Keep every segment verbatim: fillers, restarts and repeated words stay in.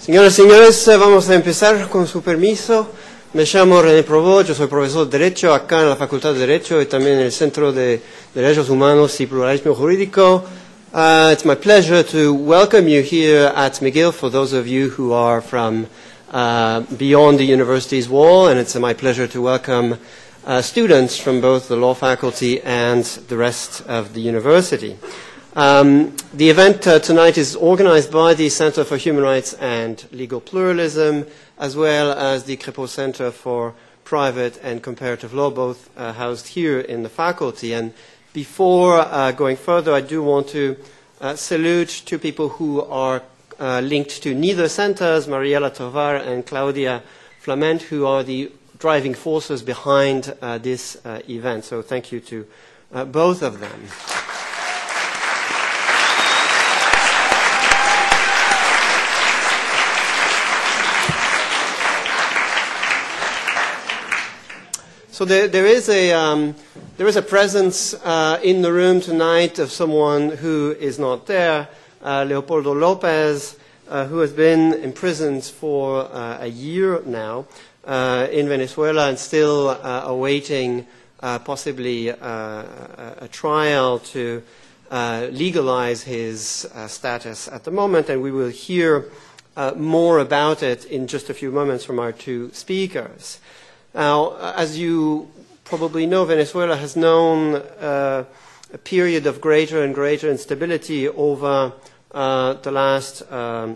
Señoras y señores, vamos a empezar con su permiso. Me llamo René Provost, yo soy profesor de Derecho acá en la Facultad de Derecho y también en el Centro de Derechos Humanos y Pluralismo Jurídico. Uh, it's my pleasure to welcome you here at McGill for those of you who are from uh, beyond the university's wall, and it's my pleasure to welcome uh, students from both the law faculty and the rest of the university. Um, the event uh, tonight is organized by the Center for Human Rights and Legal Pluralism, as well as the Crépeau Center for Private and Comparative Law, both uh, housed here in the faculty. And before uh, going further, I do want to uh, salute two people who are uh, linked to neither centers, Mariela Tovar and Claudia Flament, who are the driving forces behind uh, this uh, event. So thank you to uh, both of them. So there, there is a um, there is a presence uh, in the room tonight of someone who is not there, uh, Leopoldo Lopez, uh, who has been imprisoned for uh, a year now uh, in Venezuela and still uh, awaiting uh, possibly uh, a, a trial to uh, legalize his uh, status at the moment, and we will hear uh, more about it in just a few moments from our two speakers. Now, as you probably know, Venezuela has known uh, a period of greater and greater instability over uh, the last um,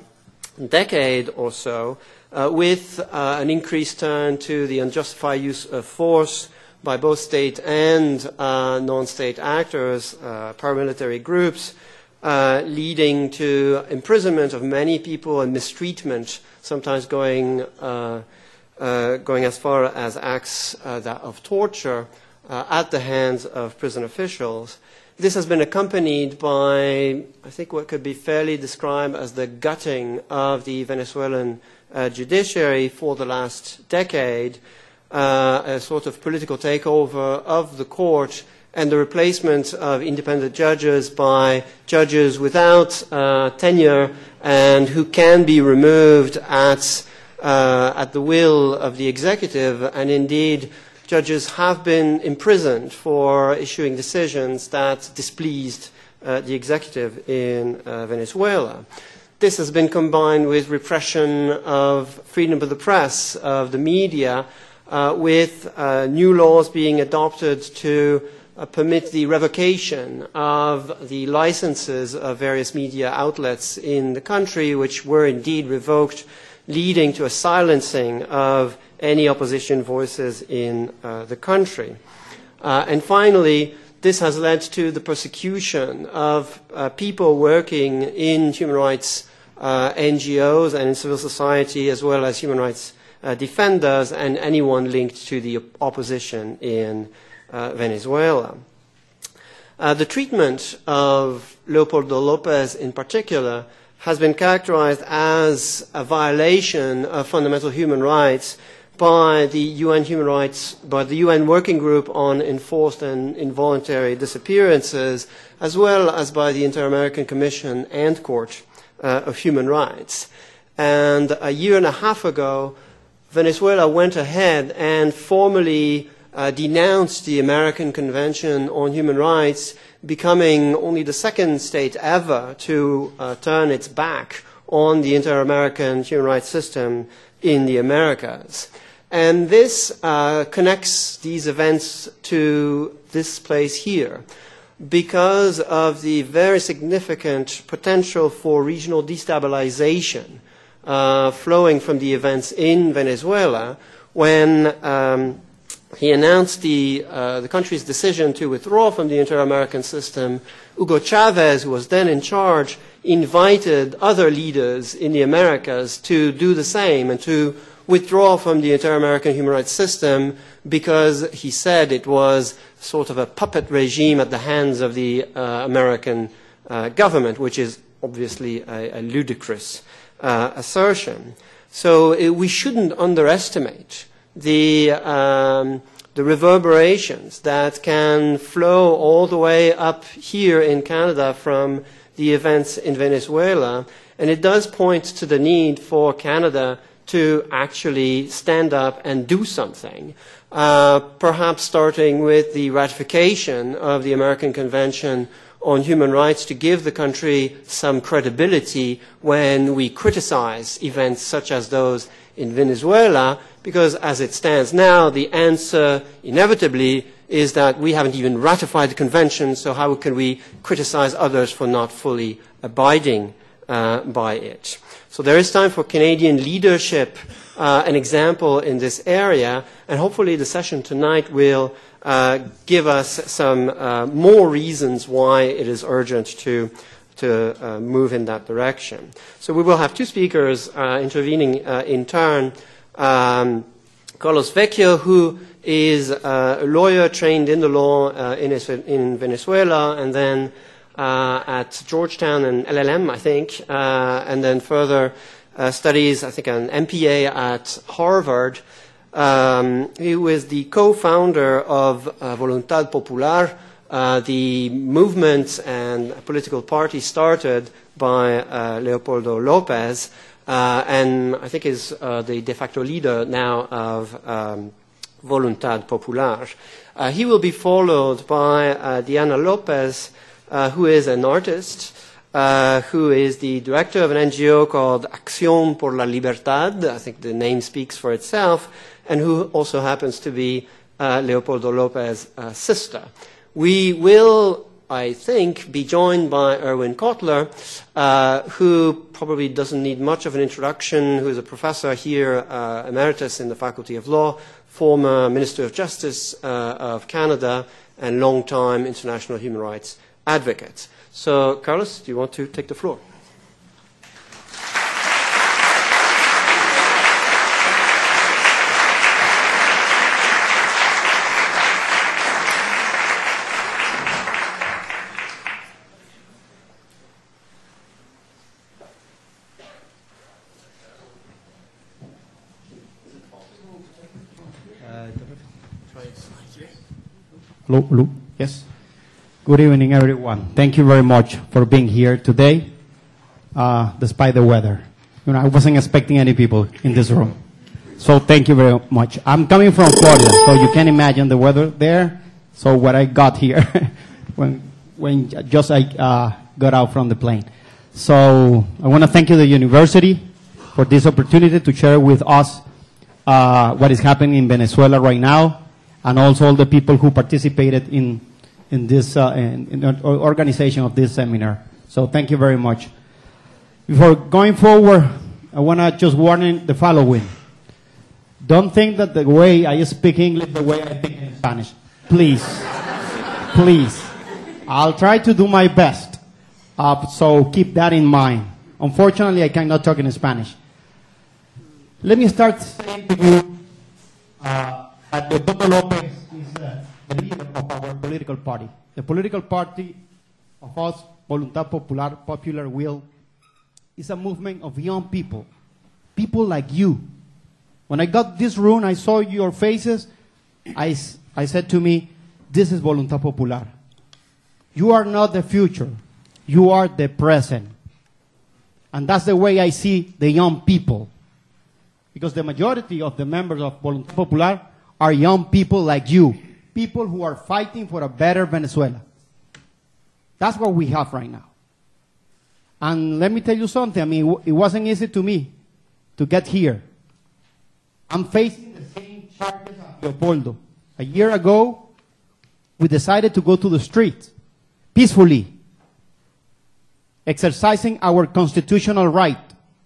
decade or so, uh, with uh, an increased turn to the unjustified use of force by both state and uh, non-state actors, uh, paramilitary groups, uh, leading to imprisonment of many people and mistreatment, sometimes going uh, Uh, going as far as acts uh, that of torture uh, at the hands of prison officials. This has been accompanied by, I think, what could be fairly described as the gutting of the Venezuelan uh, judiciary for the last decade, uh, a sort of political takeover of the court and the replacement of independent judges by judges without uh, tenure and who can be removed at Uh, at the will of the executive, and indeed judges have been imprisoned for issuing decisions that displeased uh, the executive in uh, Venezuela. This has been combined with repression of freedom of the press, of the media, uh, with uh, new laws being adopted to uh, permit the revocation of the licenses of various media outlets in the country, which were indeed revoked, leading to a silencing of any opposition voices in uh, the country. Uh, and finally, this has led to the persecution of uh, people working in human rights uh, N G Os and in civil society, as well as human rights uh, defenders and anyone linked to the opposition in uh, Venezuela. Uh, the treatment of Leopoldo Lopez in particular has been characterized as a violation of fundamental human rights by the U N Human Rights, by the U N Working Group on Enforced and Involuntary Disappearances, as well as by the Inter-American Commission and Court uh, of Human Rights. And a year and a half ago, Venezuela went ahead and formally uh, denounced the American Convention on Human Rights, becoming only the second state ever to uh, turn its back on the inter-American human rights system in the Americas. And this uh, connects these events to this place here because of the very significant potential for regional destabilization uh, flowing from the events in Venezuela when um, he announced the, uh, the country's decision to withdraw from the inter-American system. Hugo Chavez, who was then in charge, invited other leaders in the Americas to do the same and to withdraw from the inter-American human rights system because he said it was sort of a puppet regime at the hands of the uh, American uh, government, which is obviously a, a ludicrous uh, assertion. So uh, we shouldn't underestimate the, um, the reverberations that can flow all the way up here in Canada from the events in Venezuela And it does point to the need for Canada to actually stand up and do something, uh, perhaps starting with the ratification of the American Convention on Human Rights to give the country some credibility when we criticize events such as those in Venezuela, because as it stands now, the answer inevitably is that we haven't even ratified the convention, so how can we criticize others for not fully abiding uh, by it? So there is time for Canadian leadership, uh, an example in this area, and hopefully the session tonight will uh, give us some uh, more reasons why it is urgent to to uh, move in that direction. So we will have two speakers uh, intervening uh, in turn. Um, Carlos Vecchio, who is uh, a lawyer trained in the law uh, in, in Venezuela, and then uh, at Georgetown and L L M, I think, uh, and then further uh, studies, I think, an M P A at Harvard. Um, he was the co-founder of uh, Voluntad Popular, Uh, the movement and political party started by uh, Leopoldo López, uh, and I think is uh, the de facto leader now of um, Voluntad Popular. Uh, he will be followed by uh, Diana López, uh, who is an artist, uh, who is the director of an N G O called Acción por la Libertad. I think the name speaks for itself, and who also happens to be uh, Leopoldo López's uh, sister. We will, I think, be joined by Erwin Kotler, uh, who probably doesn't need much of an introduction, who is a professor here, uh, emeritus in the Faculty of Law, former Minister of Justice uh, of Canada, and long-time international human rights advocate. So, Carlos, do you want to take the floor? Hello, hello. Yes. Good evening, everyone. Thank you very much for being here today, uh, despite the weather. You know, I wasn't expecting any people in this room. So thank you very much. I'm coming from Florida, so you can imagine the weather there. So what I got here when, when just I uh, got out from the plane. So I want to thank you, the university, for this opportunity to share with us uh, what is happening in Venezuela right now, and also all the people who participated in in this uh, in, in organization of this seminar. So thank you very much. Before going forward, I want to just warn the following. Don't think that the way I speak English, the way I think in Spanish. Please, please. I'll try to do my best. Uh, so keep that in mind. Unfortunately, I cannot talk in Spanish. Let me start saying to you, uh, that Leopoldo López is uh, the leader of our political party. The political party of us, Voluntad Popular, Popular Will, is a movement of young people, people like you. When I got this room, I saw your faces, I, I said to me, this is Voluntad Popular. You are not the future, you are the present. And that's the way I see the young people. Because the majority of the members of Voluntad Popular are young people like you, people who are fighting for a better Venezuela. That's what we have right now. And let me tell you something, I mean, it wasn't easy to me to get here. I'm facing the same charges as Leopoldo. A year ago, we decided to go to the street, peacefully, exercising our constitutional right.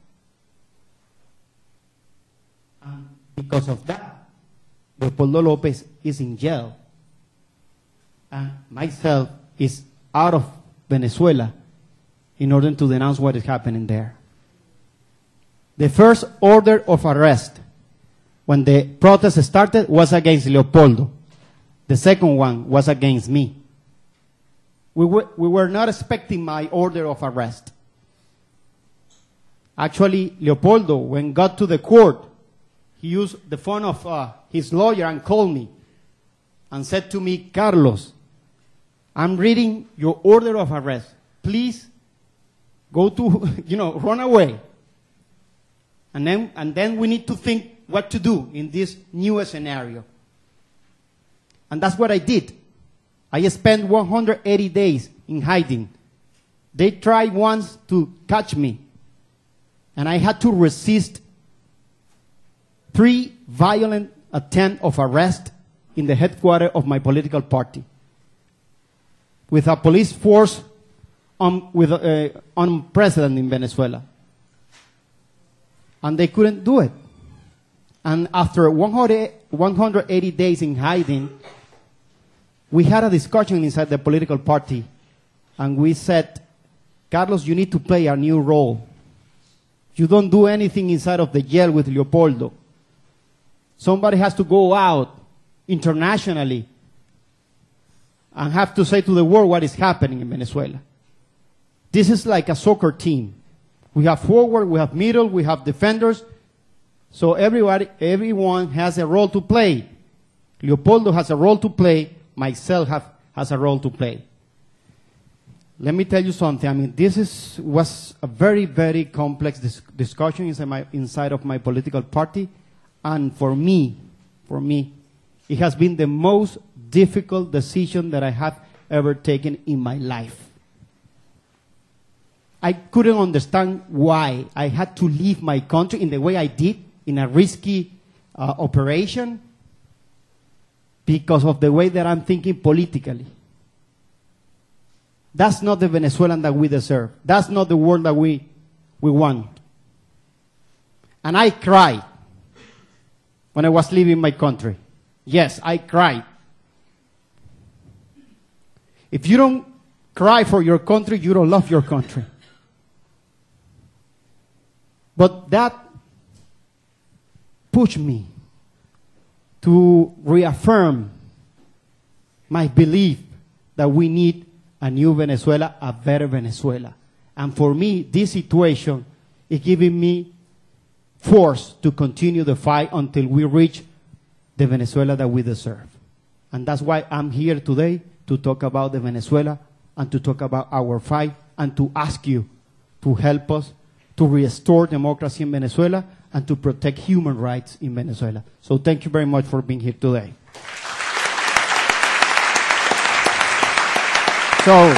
And because of that, Leopoldo López is in jail, and myself is out of Venezuela in order to denounce what is happening there. The first order of arrest when the protest started was against Leopoldo. The second one was against me. We were, we were not expecting my order of arrest. Actually, Leopoldo, when got to the court, he used the phone of uh, his lawyer and called me and said to me, Carlos, I'm reading your order of arrest. Please go to, you know, run away. And then, and then we need to think what to do in this new scenario. And that's what I did. I spent one hundred eighty days in hiding. They tried once to catch me, and I had to resist three violent attempts of arrest in the headquarters of my political party, with a police force un, with, uh, unprecedented in Venezuela. And they couldn't do it. And after one hundred eighty days in hiding, we had a discussion inside the political party, and we said, Carlos, you need to play a new role. You don't do anything inside of the jail with Leopoldo. Somebody has to go out internationally and have to say to the world what is happening in Venezuela. This is like a soccer team. We have forward, we have middle, we have defenders. So everybody, everyone has a role to play. Leopoldo has a role to play. Myself have, has a role to play. Let me tell you something. I mean, this is, was a very, very complex dis discussion inside, my, inside of my political party. And for me, for me, it has been the most difficult decision that I have ever taken in my life. I couldn't understand why I had to leave my country in the way I did, in a risky uh, operation, because of the way that I'm thinking politically. That's not the Venezuelan that we deserve. That's not the world that we, we want. And I cried when I was leaving my country. Yes, I cried. If you don't cry for your country, you don't love your country. But that pushed me to reaffirm my belief that we need a new Venezuela, a better Venezuela. And for me, this situation is giving me force to continue the fight until we reach the Venezuela that we deserve. And that's why I'm here today, to talk about the Venezuela and to talk about our fight and to ask you to help us to restore democracy in Venezuela and to protect human rights in Venezuela. So thank you very much for being here today. So,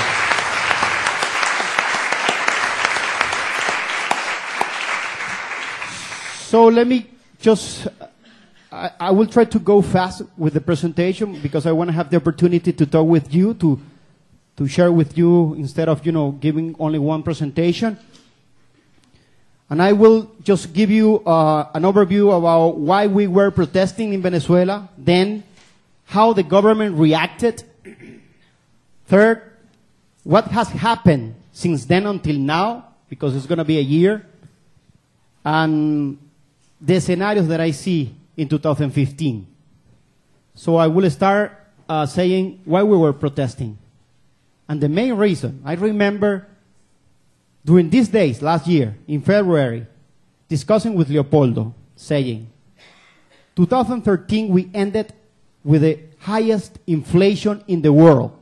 so let me just, I, I will try to go fast with the presentation because I want to have the opportunity to talk with you, to, to share with you instead of, you know, giving only one presentation. And I will just give you uh, an overview about why we were protesting in Venezuela, then how the government reacted. Third, what has happened since then until now, because it's going to be a year, and the scenarios that I see in two thousand fifteen. So I will start uh, saying why we were protesting. And the main reason, I remember during these days, last year, in February, discussing with Leopoldo, saying, two thousand thirteen we ended with the highest inflation in the world.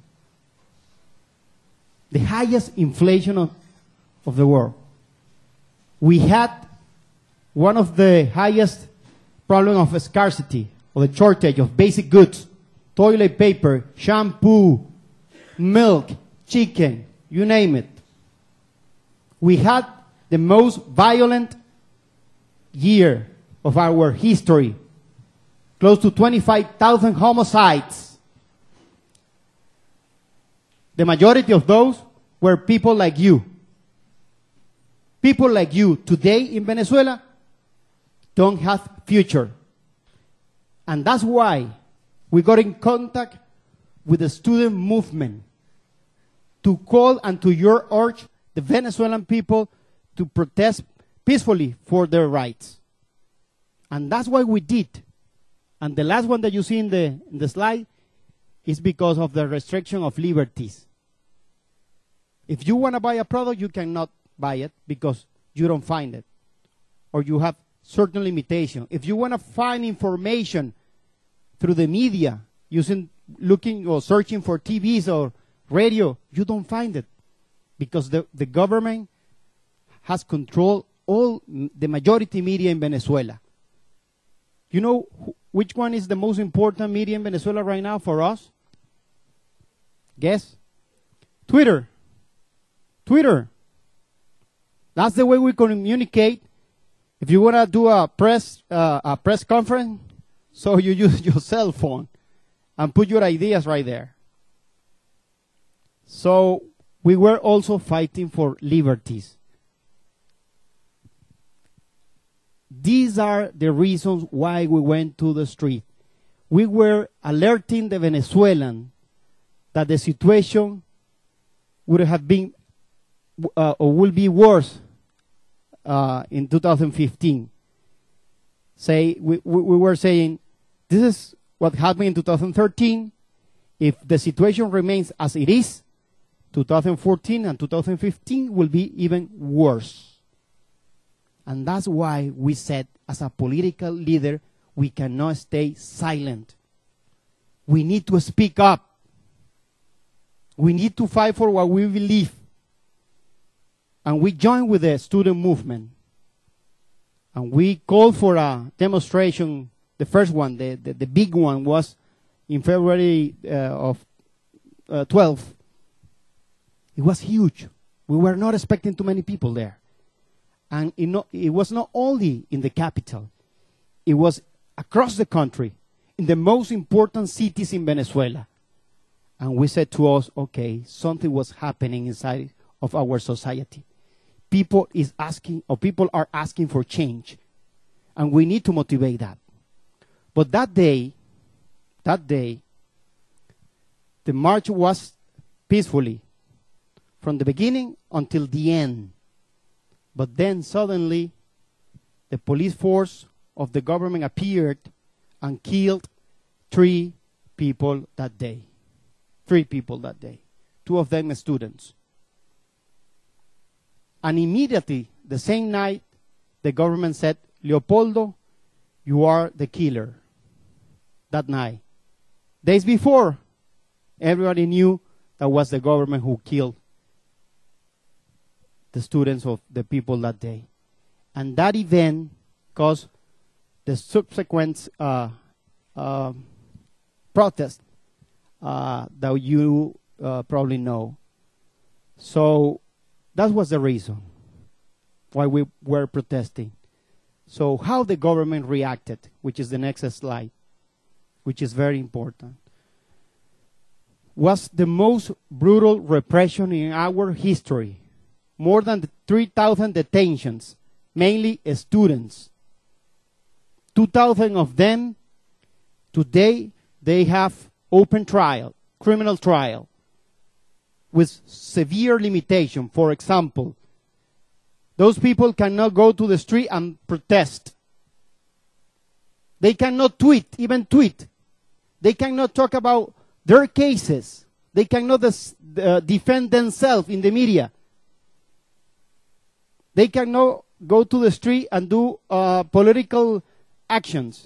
The highest inflation of, of the world. We had one of the highest problems of scarcity, or the shortage of basic goods, toilet paper, shampoo, milk, chicken, you name it. We had the most violent year of our history, close to twenty-five thousand homicides. The majority of those were people like you. People like you today in Venezuela don't have future. And that's why we got in contact with the student movement to call and to your urge the Venezuelan people to protest peacefully for their rights. And that's what we did. And the last one that you see in the, in the slide is because of the restriction of liberties. If you want to buy a product, you cannot buy it because you don't find it, or you have certain limitation. If you want to find information through the media, using, looking or searching for T Vs or radio, you don't find it because the, the government has controlled all the majority media in Venezuela. You know wh- which one is the most important media in Venezuela right now for us? Guess? Twitter. Twitter. That's the way we communicate. If you want to do a press uh, a press conference, so you use your cell phone and put your ideas right there. So we were also fighting for liberties. These are the reasons why we went to the street. We were alerting the Venezuelan that the situation would have been uh, or will be worse uh, in two thousand fifteen. Say we, we, we were saying this is what happened in two thousand thirteen. If the situation remains as it is, two thousand fourteen and two thousand fifteen will be even worse. And that's why we said, as a political leader, we cannot stay silent. We need to speak up. We need to fight for what we believe. And we joined with the student movement. And we called for a demonstration. The first one, the, the, the big one, was in February uh, of uh, twelve. It was huge. We were not expecting too many people there. And it, no, it was not only in the capital. It was across the country, in the most important cities in Venezuela. And we said to us, okay, something was happening inside of our society. People is asking, or people are asking for change. And we need to motivate that. But that day, that day, the march was peacefully, from the beginning until the end. But then suddenly, the police force of the government appeared and killed three people that day. Three people that day. Two of them students. And immediately, the same night, the government said, Leopoldo, you are the killer. That night. Days before, everybody knew that was the government who killed the students of the people that day. And that event caused the subsequent uh, uh, protest uh, that you uh, probably know. So that was the reason why we were protesting. So how the government reacted, which is the next slide, which is very important, was the most brutal repression in our history. More than three thousand detentions, mainly students. two thousand of them, today, they have open trial, criminal trial, with severe limitation. For example, those people cannot go to the street and protest. They cannot tweet, even tweet. They cannot talk about their cases. They cannot uh, defend themselves in the media. They cannot go to the street and do uh, political actions.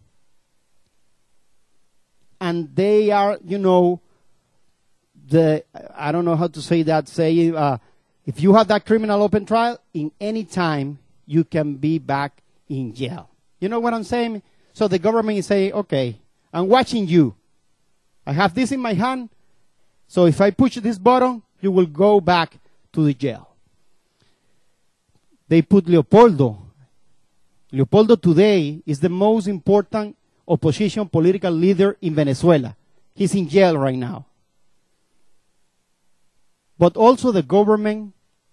And they are, you know, the, I don't know how to say that, say, uh, if you have that criminal open trial, in any time, you can be back in jail. You know what I'm saying? So the government is saying, okay, I'm watching you. I have this in my hand, so if I push this button, you will go back to the jail. They put Leopoldo. Leopoldo today is the most important opposition political leader in Venezuela. He's in jail right now. But also the government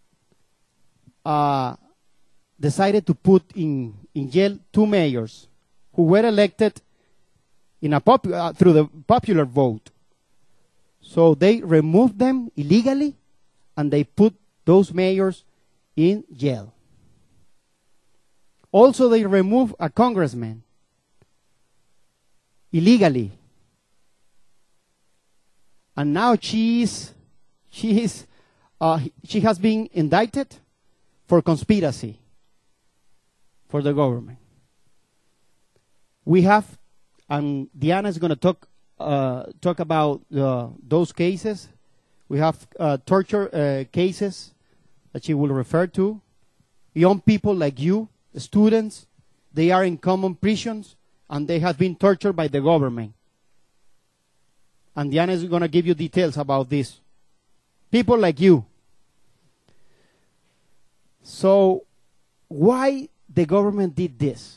uh, decided to put in, in jail two mayors who were elected in a pop, uh, through the popular vote. So they removed them illegally and they put those mayors in jail. Also, they removed a congressman illegally. And now she is, she is, uh, she has been indicted for conspiracy for the government. We have, and Diana is going to talk uh, talk about uh, those cases We have uh, torture uh, cases that she will refer to. Young people like you, students, they are in common prisons and they have been tortured by the government. And Diana is going to give you details about this. People like you. So, why the government did this?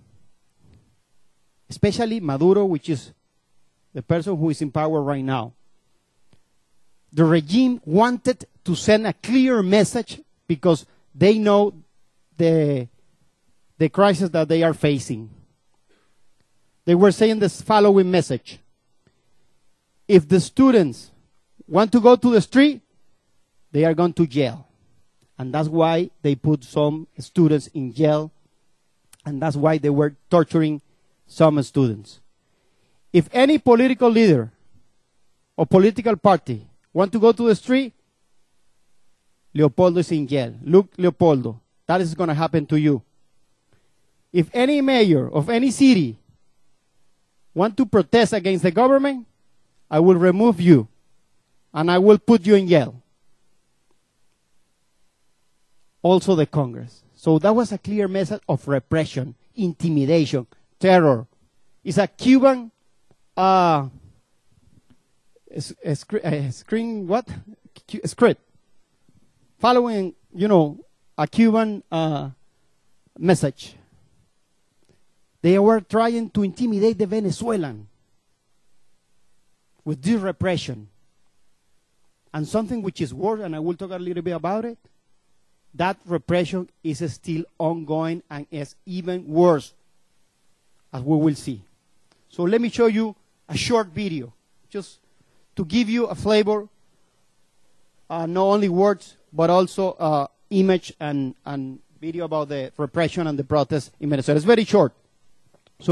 Especially Maduro, which is the person who is in power right now. The regime wanted to send a clear message because they know the, the crisis that they are facing. They were saying this following message. If the students want to go to the street, they are going to jail. And that's why they put some students in jail. And that's why they were torturing some students. If any political leader or political party want to go to the street, Leopoldo is in jail. Look, Leopoldo, that is going to happen to you. If any mayor of any city want to protest against the government, I will remove you and I will put you in jail. Also the Congress. So that was a clear message of repression, intimidation, terror. It's a Cuban uh, a, a, a screen, what? A script. Following, you know, a Cuban uh, message. They were trying to intimidate the Venezuelan with this repression. And something which is worse, and I will talk a little bit about it, that repression is still ongoing and is even worse, as we will see. So let me show you a short video, just to give you a flavor, uh, not only words, but also uh, image and, and video about the repression and the protests in Venezuela. It's very short. So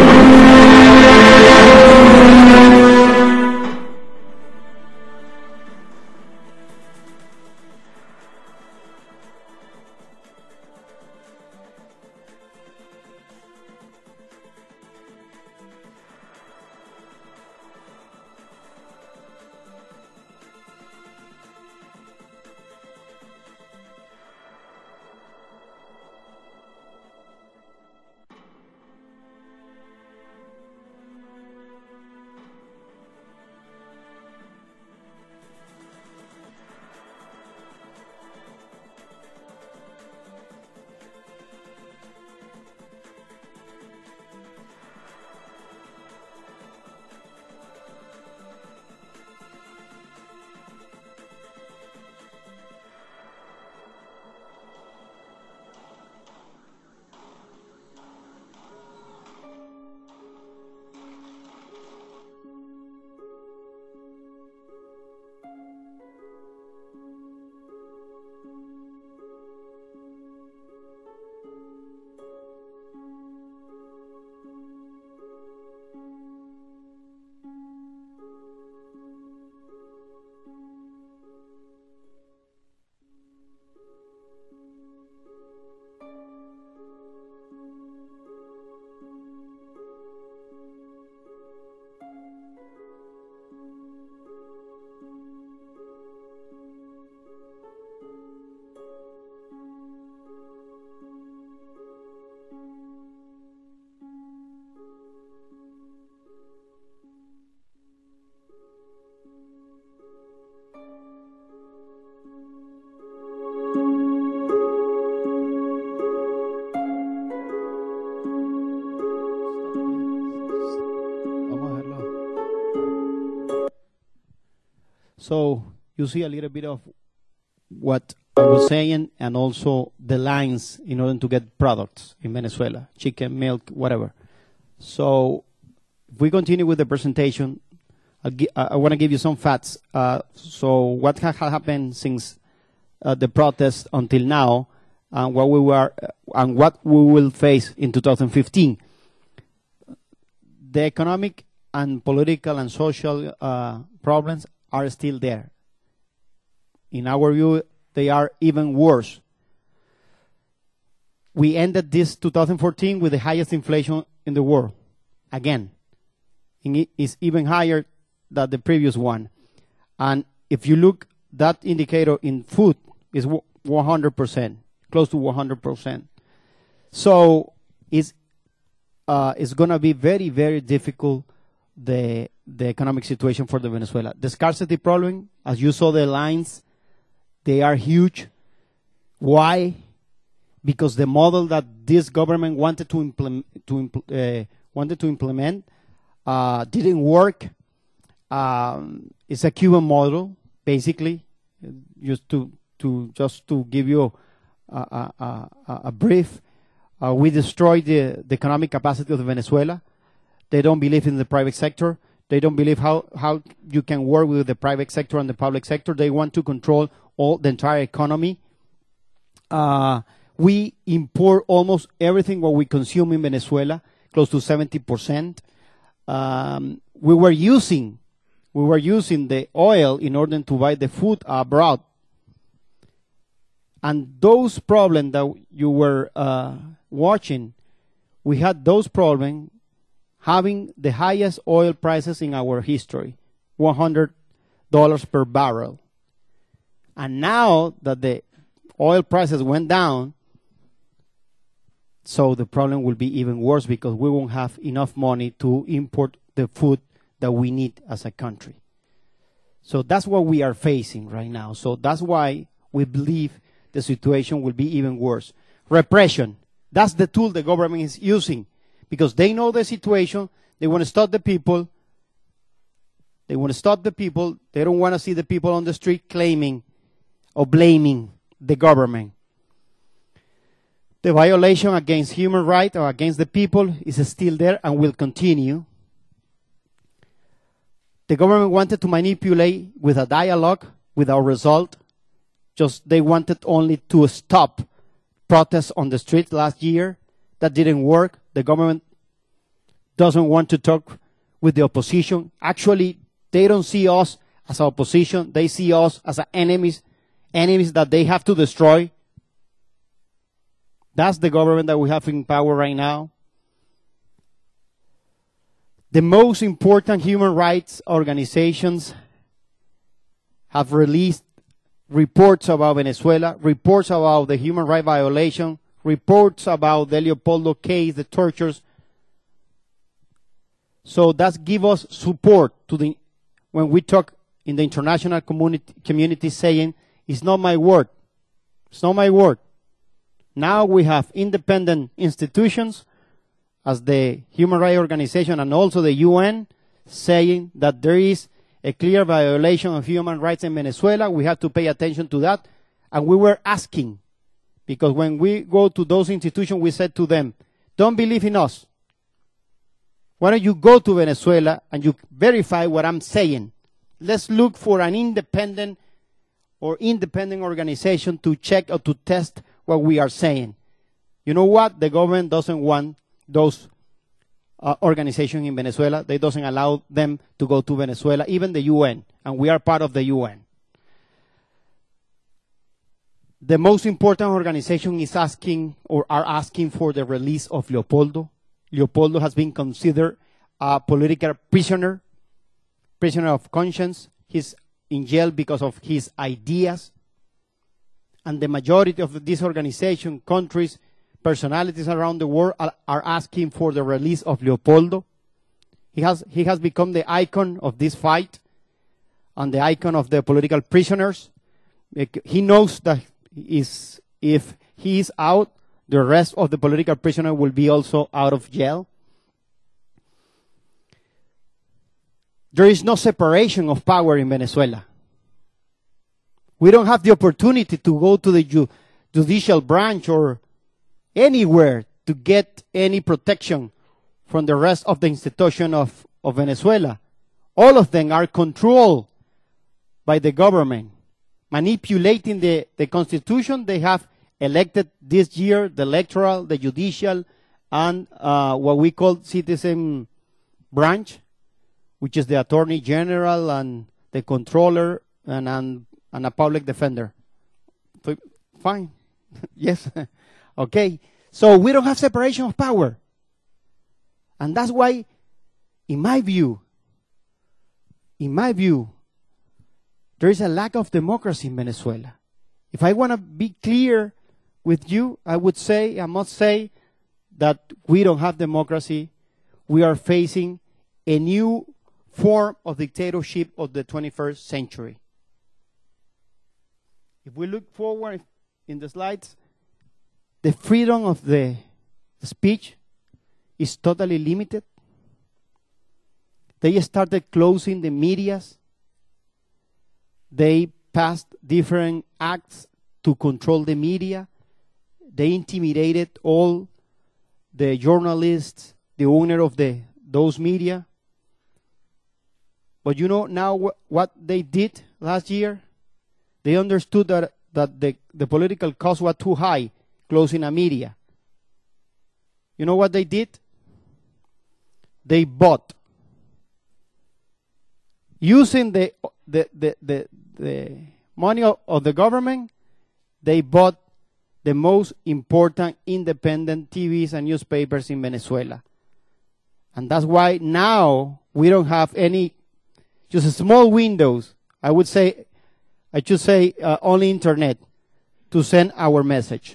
So you see a little bit of what I was saying, and also the lines in order to get products in Venezuela, chicken, milk, whatever. So if we continue with the presentation, I'll gi- I want to give you some facts. Uh, so what has happened since uh, the protest until now, and what we were, uh, and what we will face in two thousand fifteen. The economic and political and social uh, problems are still there. In our view, they are even worse. We ended this two thousand fourteen with the highest inflation in the world. Again, it's even higher than the previous one. And if you look, that indicator in food is one hundred percent, close to one hundred percent. So it's, uh, it's going to be very, very difficult, the, the economic situation for the Venezuela. The scarcity problem, as you saw the lines, they are huge. Why? Because the model that this government wanted to implement, to impl uh, wanted to implement uh, didn't work. Um, it's a Cuban model, basically. Just to to just to give you a, a, a, a brief, uh, we destroyed the, the economic capacity of Venezuela. They don't believe in the private sector. They don't believe how how you can work with the private sector and the public sector. They want to control all the entire economy. Uh, we import almost everything what we consume in Venezuela, close to seventy percent. Um, we were using we were using the oil in order to buy the food abroad. And those problems that you were uh, watching, we had those problems having the highest oil prices in our history, one hundred dollars per barrel. And now that the oil prices went down, so the problem will be even worse because we won't have enough money to import the food that we need as a country. So that's what we are facing right now. So that's why we believe the situation will be even worse. Repression, that's the tool the government is using because they know the situation. They want to stop the people. They want to stop the people. They don't want to see the people on the street claiming or blaming the government. The violation against human rights or against the people is still there and will continue. The government wanted to manipulate with a dialogue without result. Just they wanted only to stop protests on the street last year. That didn't work. The government doesn't want to talk with the opposition. Actually, they don't see us as opposition. They see us as enemies, enemies that they have to destroy. That's the government that we have in power right now. The most important human rights organizations have released reports about Venezuela, reports about the human rights violation, reports about the Leopoldo case, the tortures. So that gives us support to the, when we talk in the international community, community saying, it's not my word. It's not my word. Now we have independent institutions as the Human Rights Organization and also the U N saying that there is a clear violation of human rights in Venezuela. We have to pay attention to that. And we were asking, because when we go to those institutions, we said to them, don't believe in us. Why don't you go to Venezuela and you verify what I'm saying? Let's look for an independent or independent organization to check or to test what we are saying. You know what? The government doesn't want those uh, organizations in Venezuela. They doesn't allow them to go to Venezuela, even the U N, and we are part of the U N. The most important organization is asking or are asking for the release of Leopoldo. Leopoldo has been considered a political prisoner, prisoner of conscience. He's in jail because of his ideas. And the majority of this organization, countries, personalities around the world are, are asking for the release of Leopoldo. He has, he has become the icon of this fight and the icon of the political prisoners. He knows that is, if he is out, the rest of the political prisoners will be also out of jail. There is no separation of power in Venezuela. We don't have the opportunity to go to the ju judicial branch or anywhere to get any protection from the rest of the institution of, of Venezuela. All of them are controlled by the government, manipulating the, the constitution. They have elected this year the electoral, the judicial, and uh, what we call citizen branch, which is the attorney general and the controller and, and, and a public defender. Fine. Yes. Okay. So we don't have separation of power. And that's why, in my view, in my view, there is a lack of democracy in Venezuela. If I want to be clear with you, I would say, I must say, that we don't have democracy. We are facing a new form of dictatorship of the twenty-first century. If we look forward in the slides, the freedom of the speech is totally limited. They started closing the medias. They passed different acts to control the media. They intimidated all the journalists, the owner of the those media. But you know now wh what they did last year? They understood that, that the, the political cost was too high closing a media. You know what they did? They bought. Using the, the, the, the, the money of, of the government, they bought the most important independent T Vs and newspapers in Venezuela. And that's why now we don't have any, just small windows, I would say, I should say uh, only internet to send our message.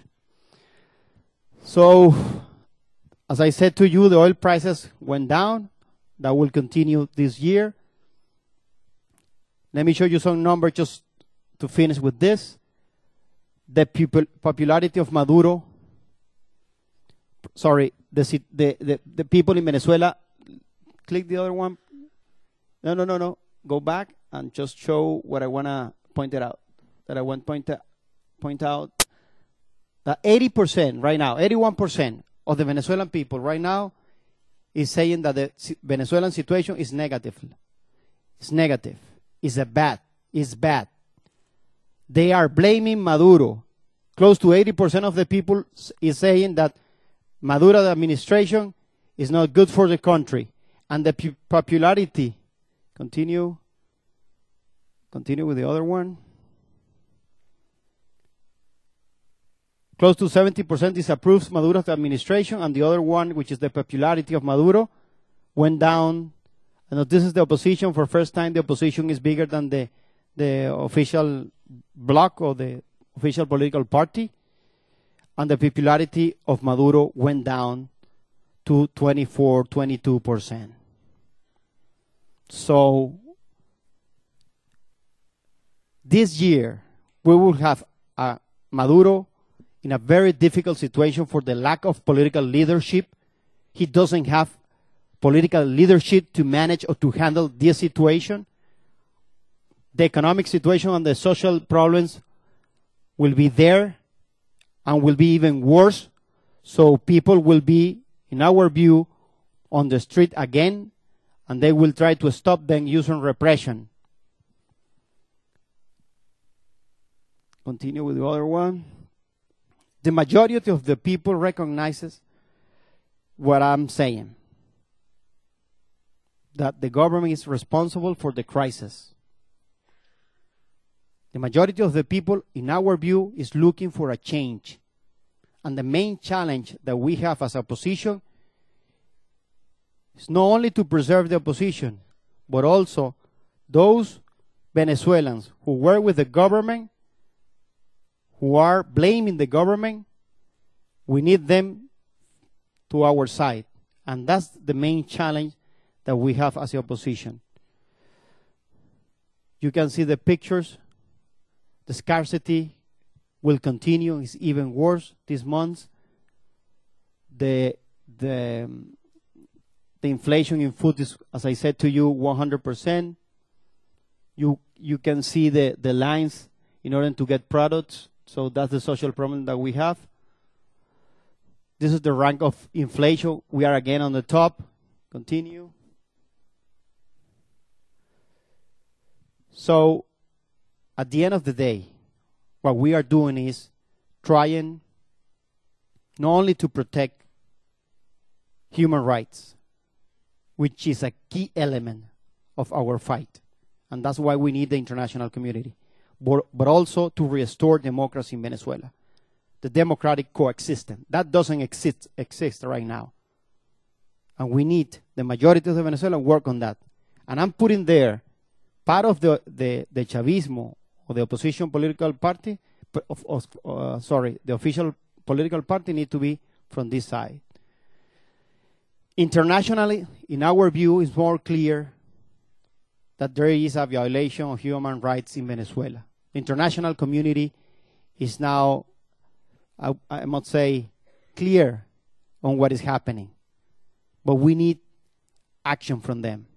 So, as I said to you, the oil prices went down. That will continue this year. Let me show you some numbers just to finish with this. The people, popularity of Maduro, sorry, the, the, the, the people in Venezuela, click the other one. No, no, no, no. Go back and just show what I want to point it out. That I want to point, point out that eighty percent right now, eighty-one percent of the Venezuelan people right now is saying that the Venezuelan situation is negative. It's negative. It's a bad. It's bad. They are blaming Maduro. Close to eighty percent of the people is saying that Maduro's administration is not good for the country. And the popularity, continue, continue with the other one. Close to seventy percent disapproves Maduro's administration, and the other one, which is the popularity of Maduro, went down. And this is the opposition. For the first time, the opposition is bigger than the, the official bloc or the official political party. And the popularity of Maduro went down to twenty-four, twenty-two percent. So, this year, we will have a Maduro in a very difficult situation for the lack of political leadership. He doesn't have political leadership to manage or to handle this situation. The economic situation and the social problems will be there and will be even worse. So people will be, in our view, on the street again, and they will try to stop them using repression. Continue with the other one. The majority of the people recognizes what I'm saying, that the government is responsible for the crisis. The majority of the people, in our view, is looking for a change. And the main challenge that we have as opposition is not only to preserve the opposition, but also those Venezuelans who work with the government, who are blaming the government, we need them to our side. And that's the main challenge that we have as the opposition. You can see the pictures. The scarcity will continue. It's even worse this month. The, the, the inflation in food is, as I said to you, one hundred percent. You, you can see the, the lines in order to get products. So that's the social problem that we have. This is the rank of inflation. We are again on the top. Continue. So at the end of the day, what we are doing is trying not only to protect human rights, which is a key element of our fight, and that's why we need the international community, but, but also to restore democracy in Venezuela, the democratic coexistence. That doesn't exist, exist right now. And we need the majority of the Venezuelans work on that. And I'm putting there part of the, the, the Chavismo, or the opposition political party, of, of, uh, sorry, the official political party need to be from this side. Internationally, in our view, it's more clear that there is a violation of human rights in Venezuela. The international community is now, I, I must say, clear on what is happening. But we need action from them.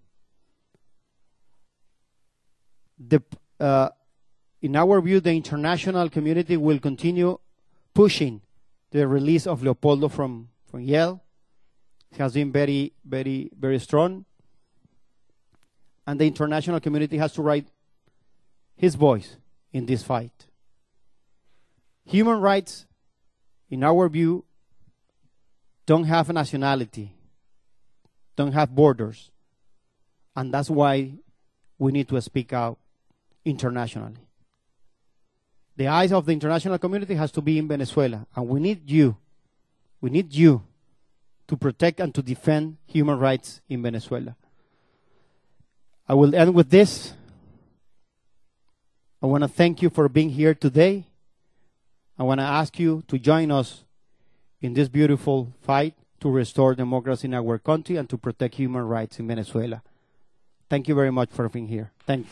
The, uh, in our view, the international community will continue pushing the release of Leopoldo from, from Yale. It has been very, very, very strong. And the international community has to write his voice in this fight. Human rights, in our view, don't have a nationality, don't have borders. And that's why we need to speak out internationally. The eyes of the international community has to be in Venezuela, and we need you, we need you to protect and to defend human rights in Venezuela. I will end with this. I want to thank you for being here today. I want to ask you to join us in this beautiful fight to restore democracy in our country and to protect human rights in Venezuela. Thank you very much for being here. Thanks.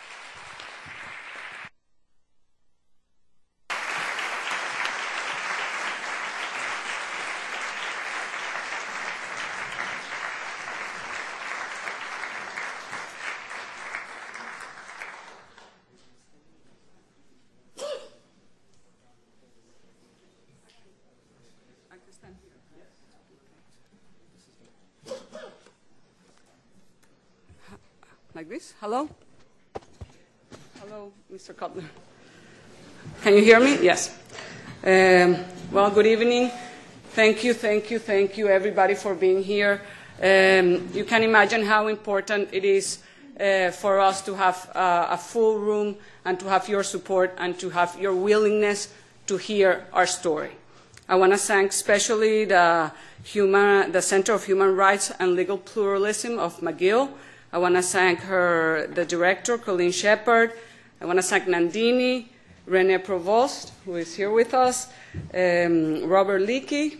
Like this? Hello? Hello, Mister Cutler. Can you hear me? Yes. Um, well, good evening. Thank you, thank you, thank you, everybody, for being here. Um, you can imagine how important it is uh, for us to have uh, a full room and to have your support and to have your willingness to hear our story. I want to thank especially the, human, the Center of Human Rights and Legal Pluralism of McGill. I want to thank her, the director, Colleen Shepard. I want to thank Nandini, Rene Provost, who is here with us, um, Robert Leakey,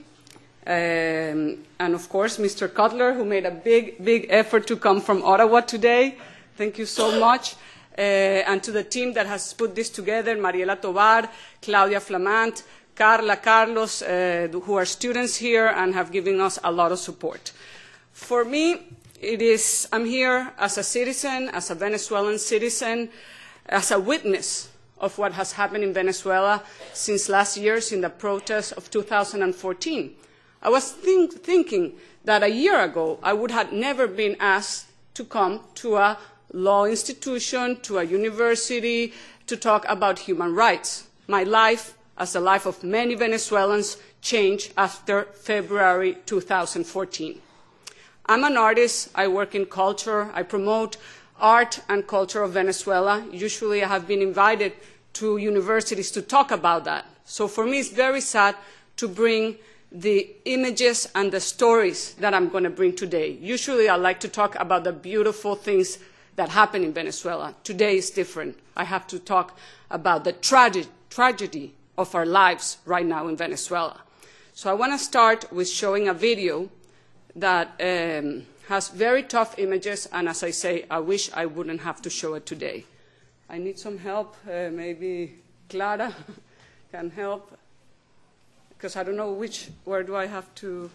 um, and of course, Mister Cutler, who made a big, big effort to come from Ottawa today. Thank you so much. Uh, and to the team that has put this together, Mariela Tovar, Claudia Flamant, Carla, Carlos, uh, who are students here and have given us a lot of support. For me, It is, I'm here as a citizen, as a Venezuelan citizen, as a witness of what has happened in Venezuela since last year, in the protests of two thousand fourteen. I was think, thinking that a year ago I would have never been asked to come to a law institution, to a university, to talk about human rights. My life, as the life of many Venezuelans, changed after February two thousand fourteen. I'm an artist. I work in culture. I promote art and culture of Venezuela. Usually I have been invited to universities to talk about that. So for me, it's very sad to bring the images and the stories that I'm going to bring today. Usually I like to talk about the beautiful things that happen in Venezuela. Today is different. I have to talk about the trage tragedy of our lives right now in Venezuela. So I want to start with showing a video that um, has very tough images, and as I say, I wish I wouldn't have to show it today. I need some help. Uh, maybe Clara can help, because I don't know which, where do I have to,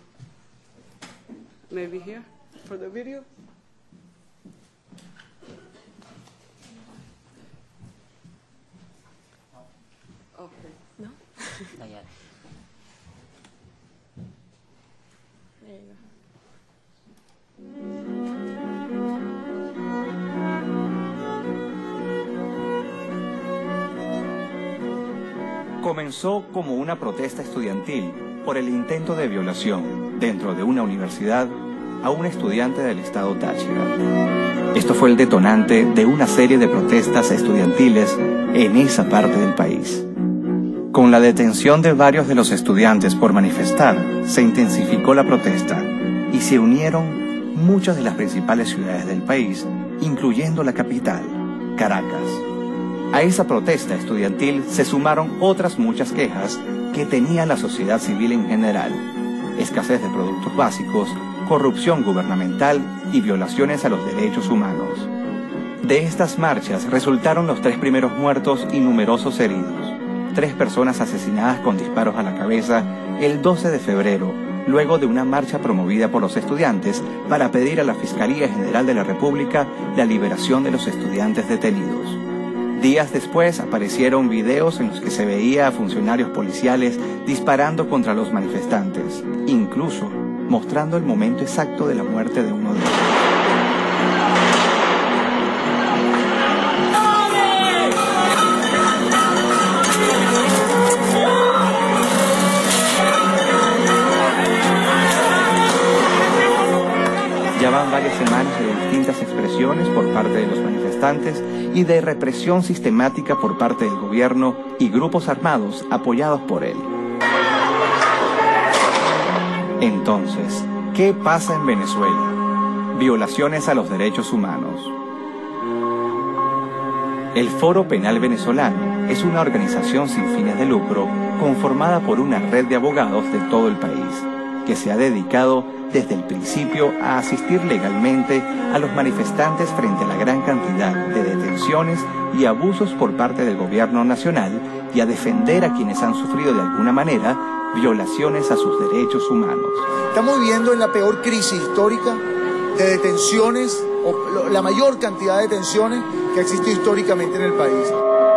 maybe here for the video? Okay. No? Not yet. There you go. Comenzó como una protesta estudiantil por el intento de violación dentro de una universidad a un estudiante del estado Táchira. Esto fue el detonante de una serie de protestas estudiantiles en esa parte del país. Con la detención de varios de los estudiantes por manifestar, se intensificó la protesta y se unieron muchas de las principales ciudades del país, incluyendo la capital. Caracas. A esa protesta estudiantil se sumaron otras muchas quejas que tenía la sociedad civil en general: escasez de productos básicos, corrupción gubernamental y violaciones a los derechos humanos. De estas marchas resultaron los tres primeros muertos y numerosos heridos. Tres personas asesinadas con disparos a la cabeza el doce de febrero, luego de una marcha promovida por los estudiantes para pedir a la Fiscalía General de la República la liberación de los estudiantes detenidos. Días después aparecieron videos en los que se veía a funcionarios policiales disparando contra los manifestantes, incluso mostrando el momento exacto de la muerte de uno de ellos. Ya van varias semanas de distintas expresiones por parte de los manifestantes y de represión sistemática por parte del gobierno y grupos armados apoyados por él. Entonces, ¿qué pasa en Venezuela? Violaciones a los derechos humanos. El Foro Penal Venezolano es una organización sin fines de lucro conformada por una red de abogados de todo el país, que se ha dedicado desde el principio a asistir legalmente a los manifestantes frente a la gran cantidad de detenciones y abusos por parte del gobierno nacional y a defender a quienes han sufrido de alguna manera violaciones a sus derechos humanos. Estamos viviendo en la peor crisis histórica de detenciones, o la mayor cantidad de detenciones que ha existido históricamente en el país.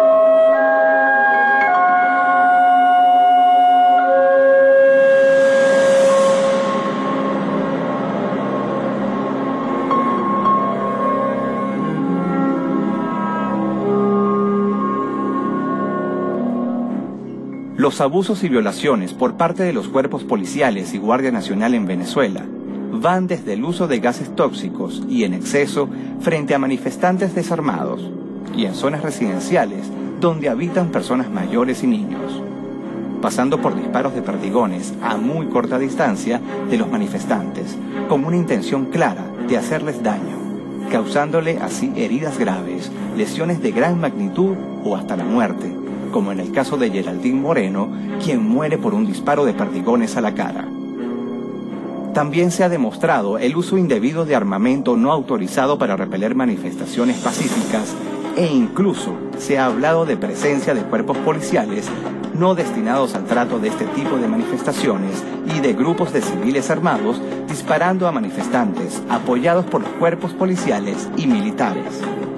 Los abusos y violaciones por parte de los cuerpos policiales y Guardia Nacional en Venezuela van desde el uso de gases tóxicos y en exceso frente a manifestantes desarmados y en zonas residenciales donde habitan personas mayores y niños, pasando por disparos de perdigones a muy corta distancia de los manifestantes con una intención clara de hacerles daño, causándole así heridas graves, lesiones de gran magnitud o hasta la muerte, como en el caso de Geraldine Moreno, quien muere por un disparo de perdigones a la cara. También se ha demostrado el uso indebido de armamento no autorizado para repeler manifestaciones pacíficas e incluso se ha hablado de presencia de cuerpos policiales no destinados al trato de este tipo de manifestaciones y de grupos de civiles armados disparando a manifestantes apoyados por los cuerpos policiales y militares.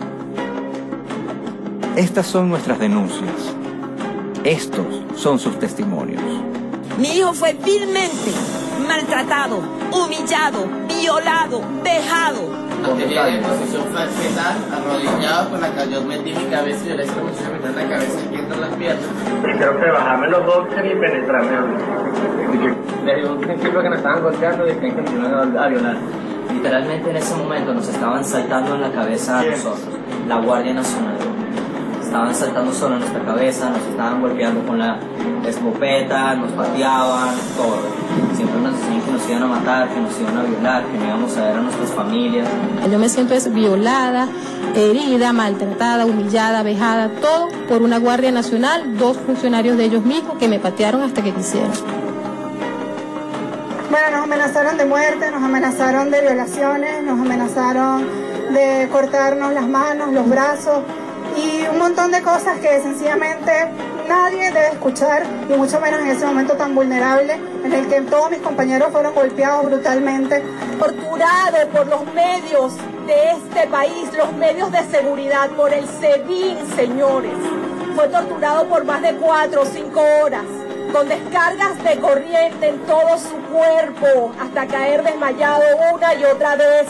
Estas son nuestras denuncias. Estos son sus testimonios. Mi hijo fue vilmente maltratado, humillado, violado, dejado. Tenía en posición fetal, arrodillado con la cabeza. Yo metí mi cabeza y yo le hice mucho meter la cabeza aquí entre las piernas. Primero que bajarme los boxers y penetrarme a mí. Desde un principio que nos estaban golpeando y que nos iban a violar. Literalmente en ese momento nos estaban saltando en la cabeza a nosotros, la Guardia Nacional. Estaban saltando solo en nuestra cabeza, nos estaban golpeando con la escopeta, nos pateaban, todo. Siempre nos decían que nos iban a matar, que nos iban a violar, que no íbamos a ver a nuestras familias. Yo me siento es violada, herida, maltratada, humillada, vejada, todo por una Guardia Nacional, dos funcionarios de ellos mismos que me patearon hasta que quisieron. Bueno, nos amenazaron de muerte, nos amenazaron de violaciones, nos amenazaron de cortarnos las manos, los brazos y un montón de cosas que sencillamente nadie debe escuchar, y mucho menos en ese momento tan vulnerable en el que todos mis compañeros fueron golpeados brutalmente. Torturado por los medios de este país, los medios de seguridad, por el SEBIN, señores. Fue torturado por más de cuatro o cinco horas, con descargas de corriente en todo su cuerpo, hasta caer desmayado una y otra vez.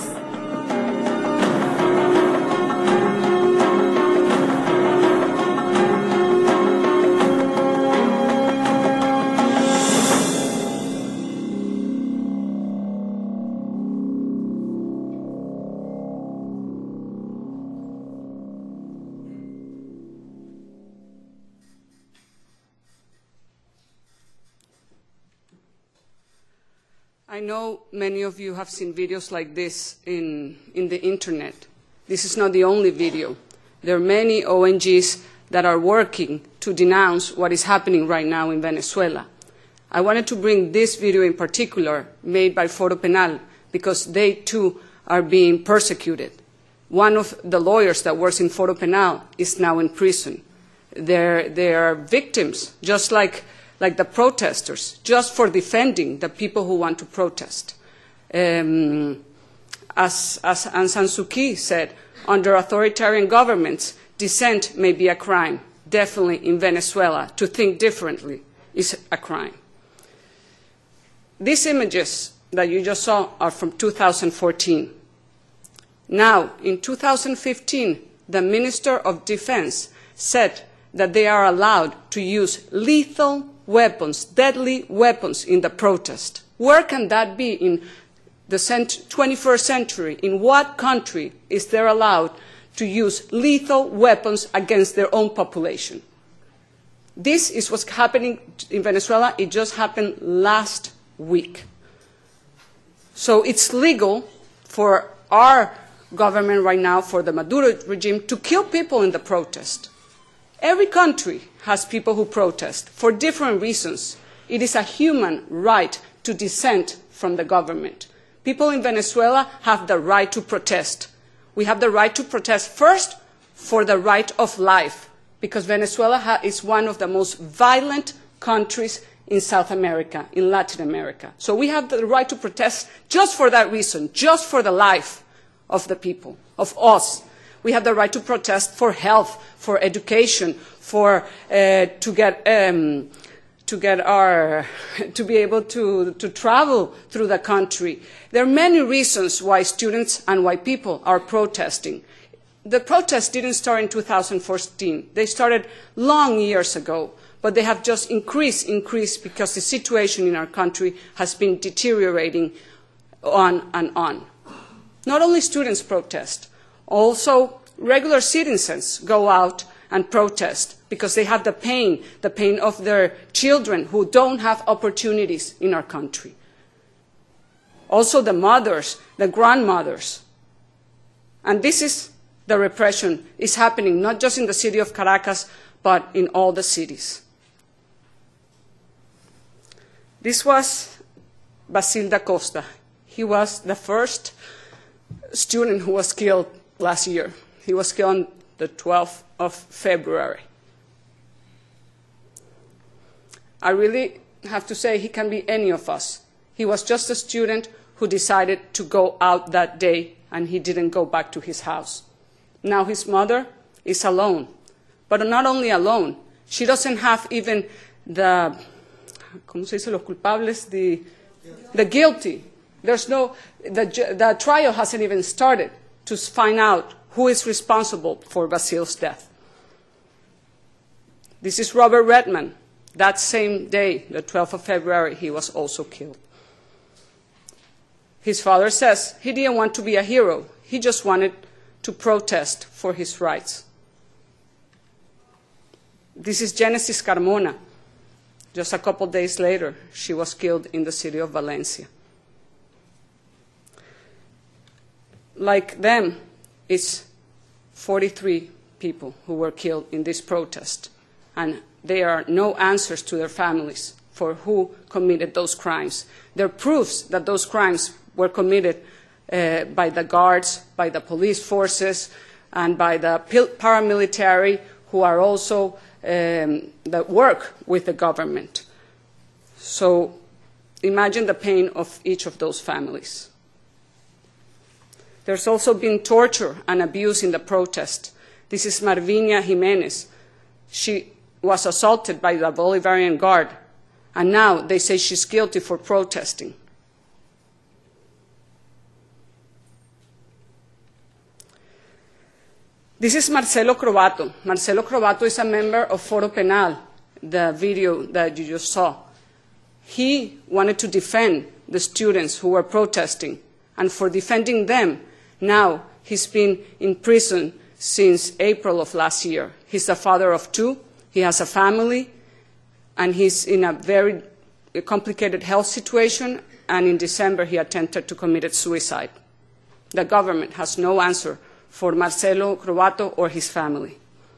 I know many of you have seen videos like this in, in the internet. This is not the only video. There are many O N Gs that are working to denounce what is happening right now in Venezuela. I wanted to bring this video in particular, made by Foro Penal, because they too are being persecuted. One of the lawyers that works in Foro Penal is now in prison. They're, they are victims, just like, like the protesters, just for defending the people who want to protest. Um, as, as Aung San Suu Kyi said, under authoritarian governments, dissent may be a crime. Definitely in Venezuela, to think differently is a crime. These images that you just saw are from two thousand fourteen. Now, in two thousand fifteen, the Minister of Defense said that they are allowed to use lethal weapons, deadly weapons in the protest. Where can that be in the twenty-first century? In what country is there allowed to use lethal weapons against their own population? This is what's happening in Venezuela. It just happened last week. So it's legal for our government right now, for the Maduro regime, to kill people in the protest. Every country has people who protest for different reasons. It is a human right to dissent from the government. People in Venezuela have the right to protest. We have the right to protest first for the right of life, because Venezuela is one of the most violent countries in South America, in Latin America. So we have the right to protest just for that reason, just for the life of the people, of us. We have the right to protest for health, for education, for uh, to get um, to get our to be able to to travel through the country. There are many reasons why students and why people are protesting. The protests didn't start in two thousand fourteen. They started long years ago, but they have just increased, increased because the situation in our country has been deteriorating on and on. Not only students protest, also regular citizens go out and protest because they have the pain, the pain of their children who don't have opportunities in our country. Also the mothers, the grandmothers. And this is the repression is happening not just in the city of Caracas, but in all the cities. This was Basil da Costa. He was the first student who was killed last year. He was killed on the twelfth of February. I really have to say he can be any of us. He was just a student who decided to go out that day, and he didn't go back to his house. Now his mother is alone. But not only alone, she doesn't have even the, ¿cómo se dice los culpables? The, the guilty. There's no, the, the trial hasn't even started to find out who is responsible for Basil's death. This is Robert Redman. That same day, the twelfth of February, he was also killed. His father says he didn't want to be a hero. He just wanted to protest for his rights. This is Genesis Carmona. Just a couple days later, she was killed in the city of Valencia. Like them, it's forty-three people who were killed in this protest, and there are no answers to their families for who committed those crimes. There are proofs that those crimes were committed uh, by the guards, by the police forces, and by the paramilitary who are also um, that work with the government. So imagine the pain of each of those families. There's also been torture and abuse in the protest. This is Marvinia Jimenez. She was assaulted by the Bolivarian Guard, and now they say she's guilty for protesting. This is Marcelo Crobato. Marcelo Crobato is a member of Foro Penal, the video that you just saw. He wanted to defend the students who were protesting, and for defending them, now he's been in prison since April of last year. He's the father of two, he has a family, and he's in a very complicated health situation, and in December he attempted to commit suicide. The government has no answer for Marcelo Croato or his family.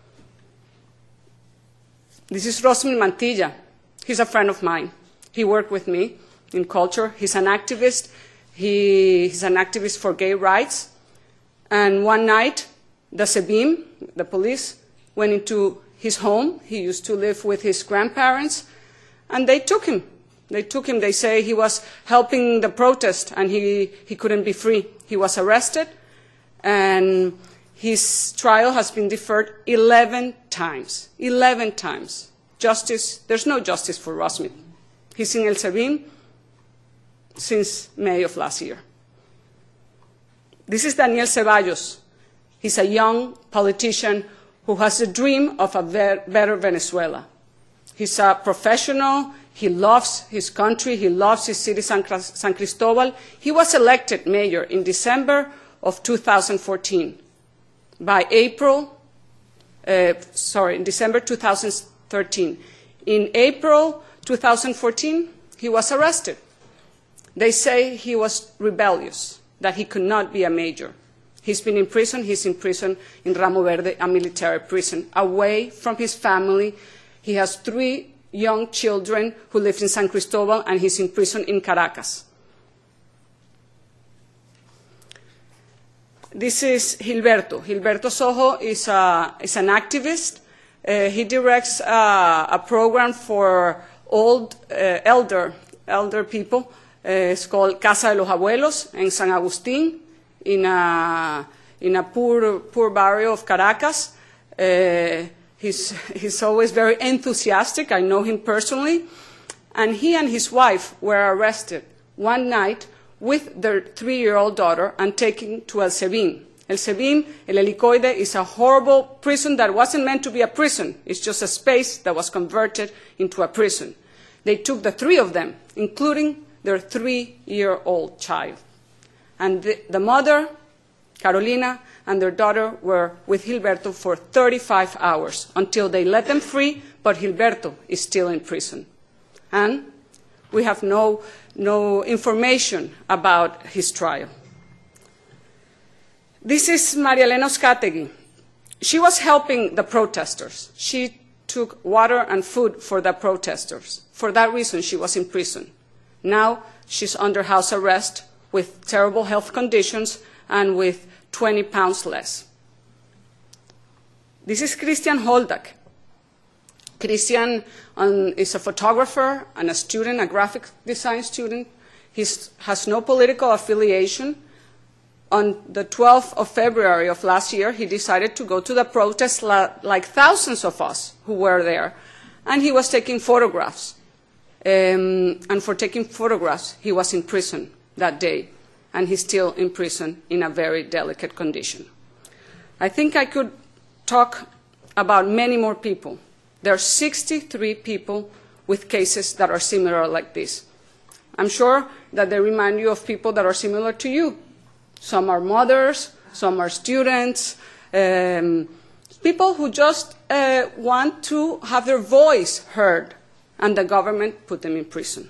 This is Rosmin Mantilla. He's a friend of mine. He worked with me in culture. He's an activist. He, he's an activist for gay rights. And one night, the SEBIN, the police, went into his home. He used to live with his grandparents, and they took him. They took him. They say he was helping the protest, and he, he couldn't be free. He was arrested, and his trial has been deferred eleven times. eleven times. Justice, there's no justice for Rosmin. He's in El SEBIN since May of last year. This is Daniel Ceballos. He's a young politician who has a dream of a better Venezuela. He's a professional. He loves his country. He loves his city, San Cristobal. He was elected mayor in December of two thousand fourteen. By April, uh, sorry, in December two thousand thirteen. In April two thousand fourteen, he was arrested. They say he was rebellious, that he could not be a mayor. He's been in prison. He's in prison in Ramo Verde, a military prison, away from his family. He has three young children who live in San Cristobal, and he's in prison in Caracas. This is Gilberto. Gilberto Sojo is, a, is an activist. Uh, he directs uh, a program for old, uh, elder, elder people. Uh, it's called Casa de los Abuelos in San Agustín, in a, in a poor, poor barrio of Caracas. Uh, he's, he's always very enthusiastic. I know him personally. And he and his wife were arrested one night with their three-year-old daughter and taken to El SEBIN. El SEBIN, El Helicoide, is a horrible prison that wasn't meant to be a prison. It's just a space that was converted into a prison. They took the three of them, including their three-year-old child. And the, the mother, Carolina, and their daughter were with Gilberto for thirty-five hours until they let them free, but Gilberto is still in prison. And we have no, no information about his trial. This is Maria Elena Uzcategui. She was helping the protesters. She took water and food for the protesters. For that reason, she was in prison. Now she's under house arrest with terrible health conditions and with twenty pounds less. This is Christian Holdak. Christian um, is a photographer and a student, a graphic design student. He has no political affiliation. On the twelfth of February of last year, he decided to go to the protest like thousands of us who were there, and he was taking photographs. Um, and for taking photographs, he was in prison that day, and he's still in prison in a very delicate condition. I think I could talk about many more people. There are sixty-three people with cases that are similar like this. I'm sure that they remind you of people that are similar to you. Some are mothers, some are students, um, people who just uh, want to have their voice heard, and the government put them in prison.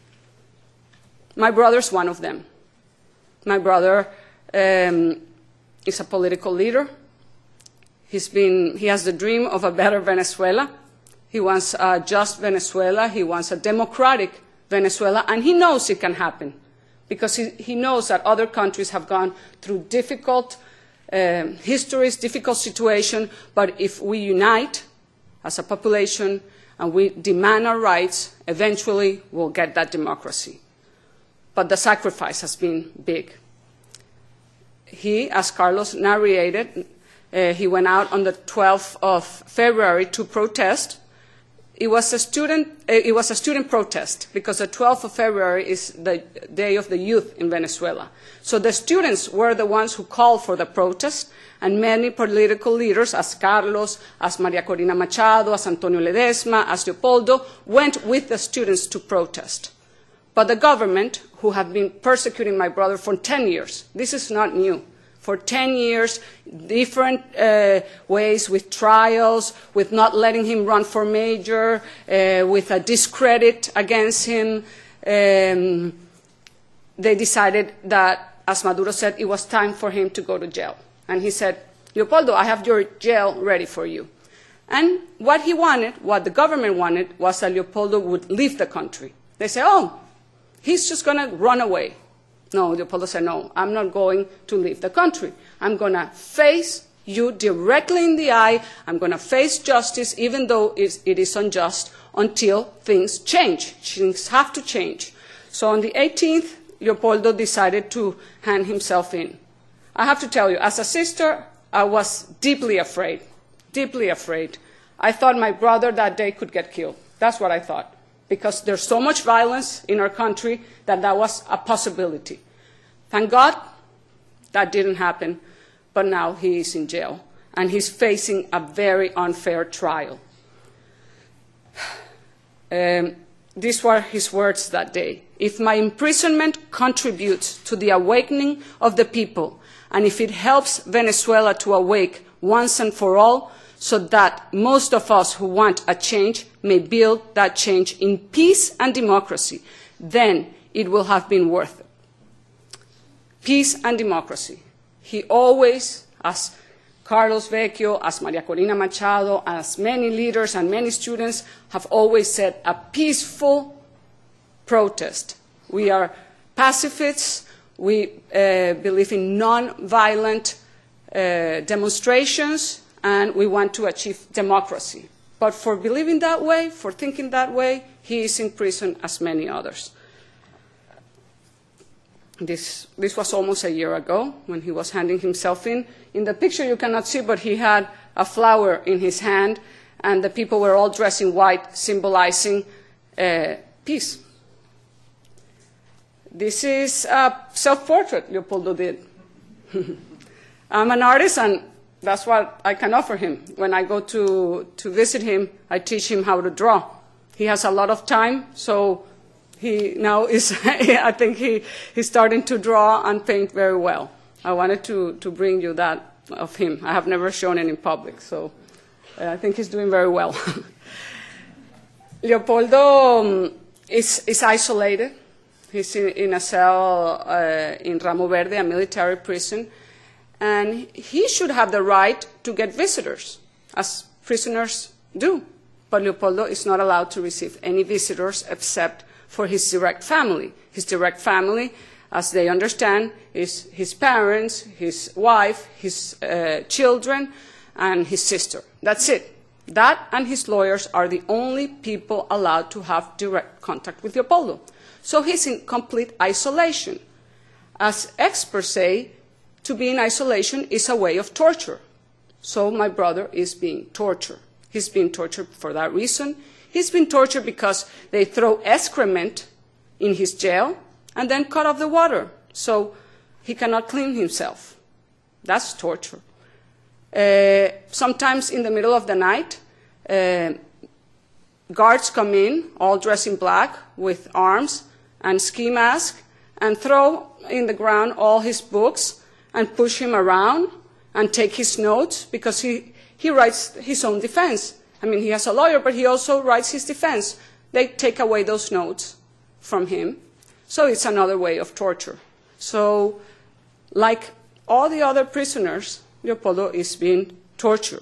My brother's one of them. My brother um, is a political leader. He's been, he has the dream of a better Venezuela. He wants a just Venezuela. He wants a democratic Venezuela, and he knows it can happen because he, he knows that other countries have gone through difficult um, histories, difficult situations, but if we unite as a population and we demand our rights, eventually we'll get that democracy. But the sacrifice has been big. He, as Carlos narrated, uh, he went out on the twelfth of February to protest. It was a student, uh, it was a student protest because the twelfth of February is the Day of the Youth in Venezuela. So the students were the ones who called for the protest, and many political leaders, as Carlos, as Maria Corina Machado, as Antonio Ledesma, as Leopoldo, went with the students to protest. But the government, who have been persecuting my brother for ten years, this is not new. For ten years, different uh, ways with trials, with not letting him run for mayor, uh, with a discredit against him. Um, they decided that, as Maduro said, it was time for him to go to jail. And he said, Leopoldo, I have your jail ready for you. And what he wanted, what the government wanted, was that Leopoldo would leave the country. They said, oh, he's just going to run away. No, Leopoldo said, no, I'm not going to leave the country. I'm going to face you directly in the eye. I'm going to face justice, even though it is unjust, until things change. Things have to change. So on the eighteenth, Leopoldo decided to hand himself in. I have to tell you, as a sister, I was deeply afraid, deeply afraid. I thought my brother that day could get killed. That's what I thought, because there's so much violence in our country that that was a possibility. Thank God that didn't happen, but now he is in jail, and he's facing a very unfair trial. Um, these were his words that day. If my imprisonment contributes to the awakening of the people, and if it helps Venezuela to awake once and for all, so that most of us who want a change may build that change in peace and democracy, then it will have been worth it. Peace and democracy. He always, as Carlos Vecchio, as Maria Corina Machado, as many leaders and many students have always said, a peaceful protest. We are pacifists. We uh, believe in non-violent uh, demonstrations, and we want to achieve democracy. But for believing that way, for thinking that way, he is in prison as many others. This, this was almost a year ago when he was handing himself in. In the picture you cannot see, but he had a flower in his hand, and the people were all dressed in white, symbolizing uh, peace. This is a self-portrait Leopoldo did. I'm an artist, and that's what I can offer him. When I go to, to visit him, I teach him how to draw. He has a lot of time, so he now is, I think he, he's starting to draw and paint very well. I wanted to, to bring you that of him. I have never shown it in public, so uh, I think he's doing very well. Leopoldo um, is, is isolated. He's in, in a cell uh, in Ramo Verde, a military prison, and he should have the right to get visitors, as prisoners do. But Leopoldo is not allowed to receive any visitors except for his direct family. His direct family, as they understand, is his parents, his wife, his uh, children, and his sister. That's it. That and his lawyers are the only people allowed to have direct contact with Leopoldo. So he's in complete isolation. As experts say, to be in isolation is a way of torture. So my brother is being tortured. He's being tortured for that reason. He's been tortured because they throw excrement in his jail and then cut off the water, so he cannot clean himself. That's torture. Uh, sometimes in the middle of the night, uh, guards come in, all dressed in black, with arms and ski mask, and throw in the ground all his books and push him around and take his notes, because he, he writes his own defense. I mean, he has a lawyer, but he also writes his defense. They take away those notes from him. So it's another way of torture. So, like all the other prisoners, Leopoldo is being tortured.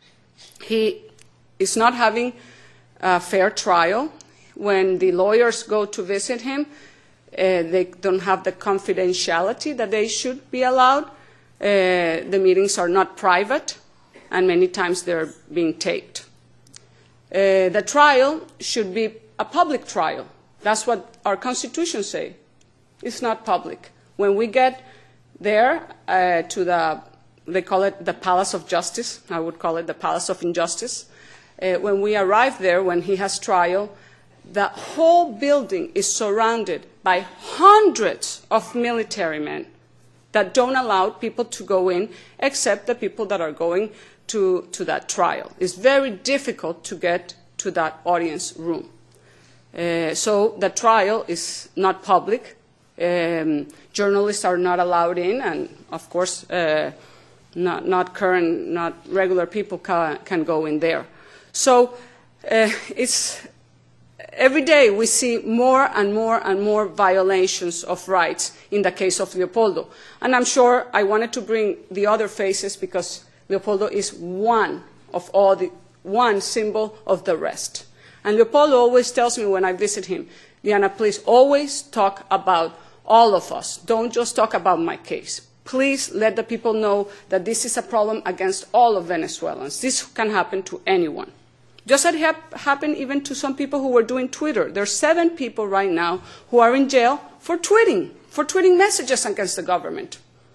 He is not having a fair trial. When the lawyers go to visit him, uh, they don't have the confidentiality that they should be allowed. Uh, the meetings are not private, and many times they're being taped. Uh, the trial should be a public trial. That's what our constitution says. It's not public. When we get there uh, to the, they call it the Palace of Justice. I would call it the Palace of Injustice. Uh, when we arrive there, when he has trial, the whole building is surrounded by hundreds of military men that don't allow people to go in except the people that are going to, to that trial. It's very difficult to get to that audience room. Uh, so the trial is not public. Um, journalists are not allowed in, and of course, uh, not, not current, not regular people can, can go in there. So uh, it's every day we see more and more and more violations of rights in the case of Leopoldo. And I'm sure I wanted to bring the other faces because Leopoldo is one of all the, one symbol of the rest. And Leopoldo always tells me when I visit him, Diana, please always talk about all of us. Don't just talk about my case. Please let the people know that this is a problem against all of Venezuelans. This can happen to anyone. Just as it hap- happened even to some people who were doing Twitter. There are seven people right now who are in jail for tweeting, for tweeting messages against the government.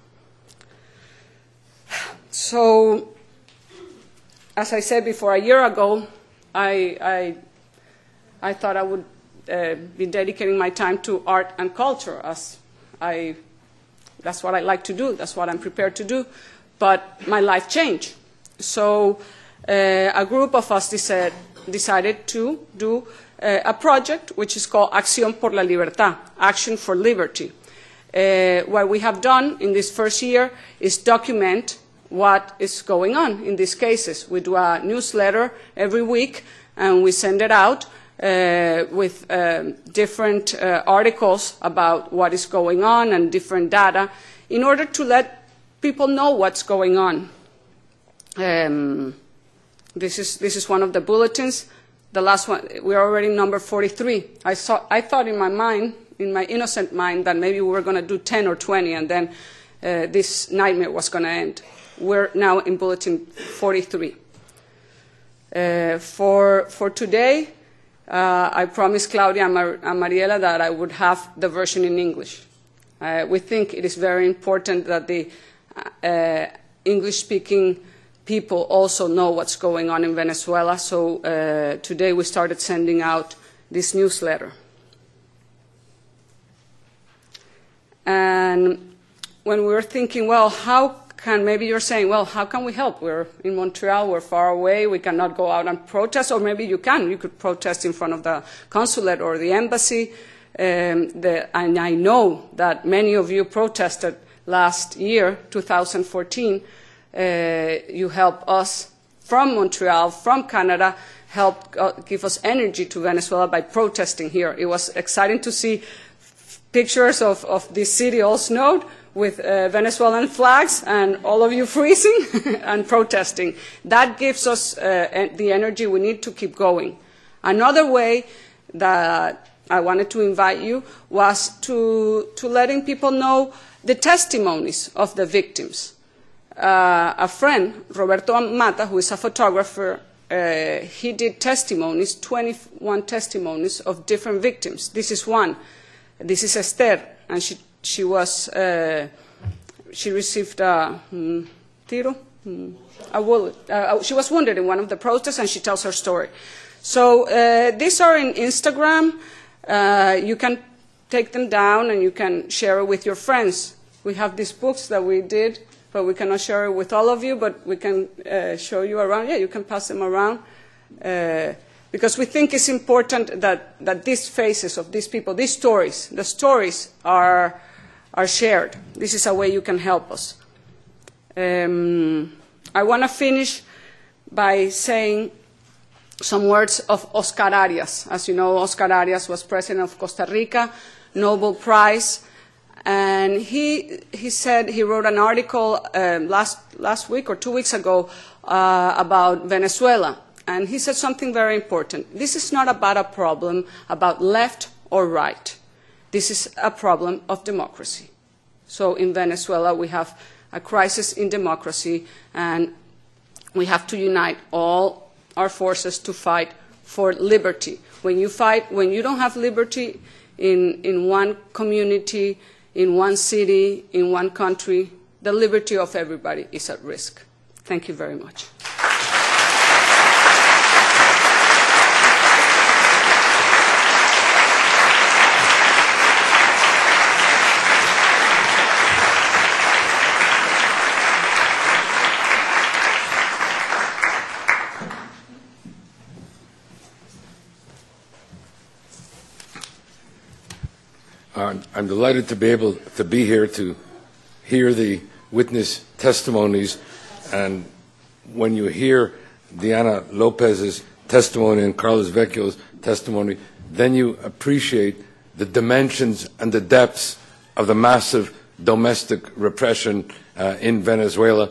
So, as I said before, a year ago, I, I, I thought I would uh, be dedicating my time to art and culture. As I, that's what I like to do. That's what I'm prepared to do. But my life changed. So uh, a group of us decided, decided to do uh, a project which is called Acción por la Libertad, Action for Liberty. Uh, what we have done in this first year is document what is going on in these cases. We do a newsletter every week, and we send it out uh, with um, different uh, articles about what is going on and different data in order to let people know what's going on. Um, this is, this is one of the bulletins. The last one, we're already number forty-three. I, saw, I thought in my mind, in my innocent mind, that maybe we were going to do ten or twenty, and then uh, this nightmare was going to end. We're now in bulletin forty-three. Uh, for, for today, uh, I promised Claudia and, Mar and Mariela that I would have the version in English. Uh, we think it is very important that the uh, English-speaking people also know what's going on in Venezuela, so uh, today we started sending out this newsletter. And when we were thinking, well, how can, maybe you're saying, well, how can we help? We're in Montreal, we're far away, we cannot go out and protest, or maybe you can. You could protest in front of the consulate or the embassy. Um, the, and I know that many of you protested last year, two thousand fourteen. Uh, you helped us from Montreal, from Canada, help uh, give us energy to Venezuela by protesting here. It was exciting to see pictures of, of this city all snowed with uh, Venezuelan flags and all of you freezing and protesting. That gives us uh, the energy we need to keep going. Another way that I wanted to invite you was to, to letting people know the testimonies of the victims. Uh, a friend, Roberto Mata, who is a photographer, uh, he did testimonies, twenty-one testimonies of different victims. This is one. This is Esther, and she, she was, uh, she received a um, tiro, um, a bullet. Uh, she was wounded in one of the protests, and she tells her story. So uh, these are in Instagram. Uh, you can take them down, and you can share it with your friends. We have these books that we did, but we cannot share it with all of you, but we can uh, show you around. Yeah, you can pass them around. Uh, because we think it's important that, that these faces of these people, these stories, the stories are, are shared. This is a way you can help us. Um, I want to finish by saying some words of Oscar Arias. As you know, Oscar Arias was president of Costa Rica, Nobel Prize. And he, he said, he wrote an article uh, last, last week or two weeks ago uh, about Venezuela. And he said something very important. This is not about a problem about left or right. This is a problem of democracy. So in Venezuela, we have a crisis in democracy, and we have to unite all our forces to fight for liberty. When you fight, when you don't have liberty in, in one community, in one city, in one country, the liberty of everybody is at risk. Thank you very much. Uh, I'm delighted to be able to be here to hear the witness testimonies. And when you hear Diana Lopez's testimony and Carlos Vecchio's testimony, then you appreciate the dimensions and the depths of the massive domestic repression uh, in Venezuela,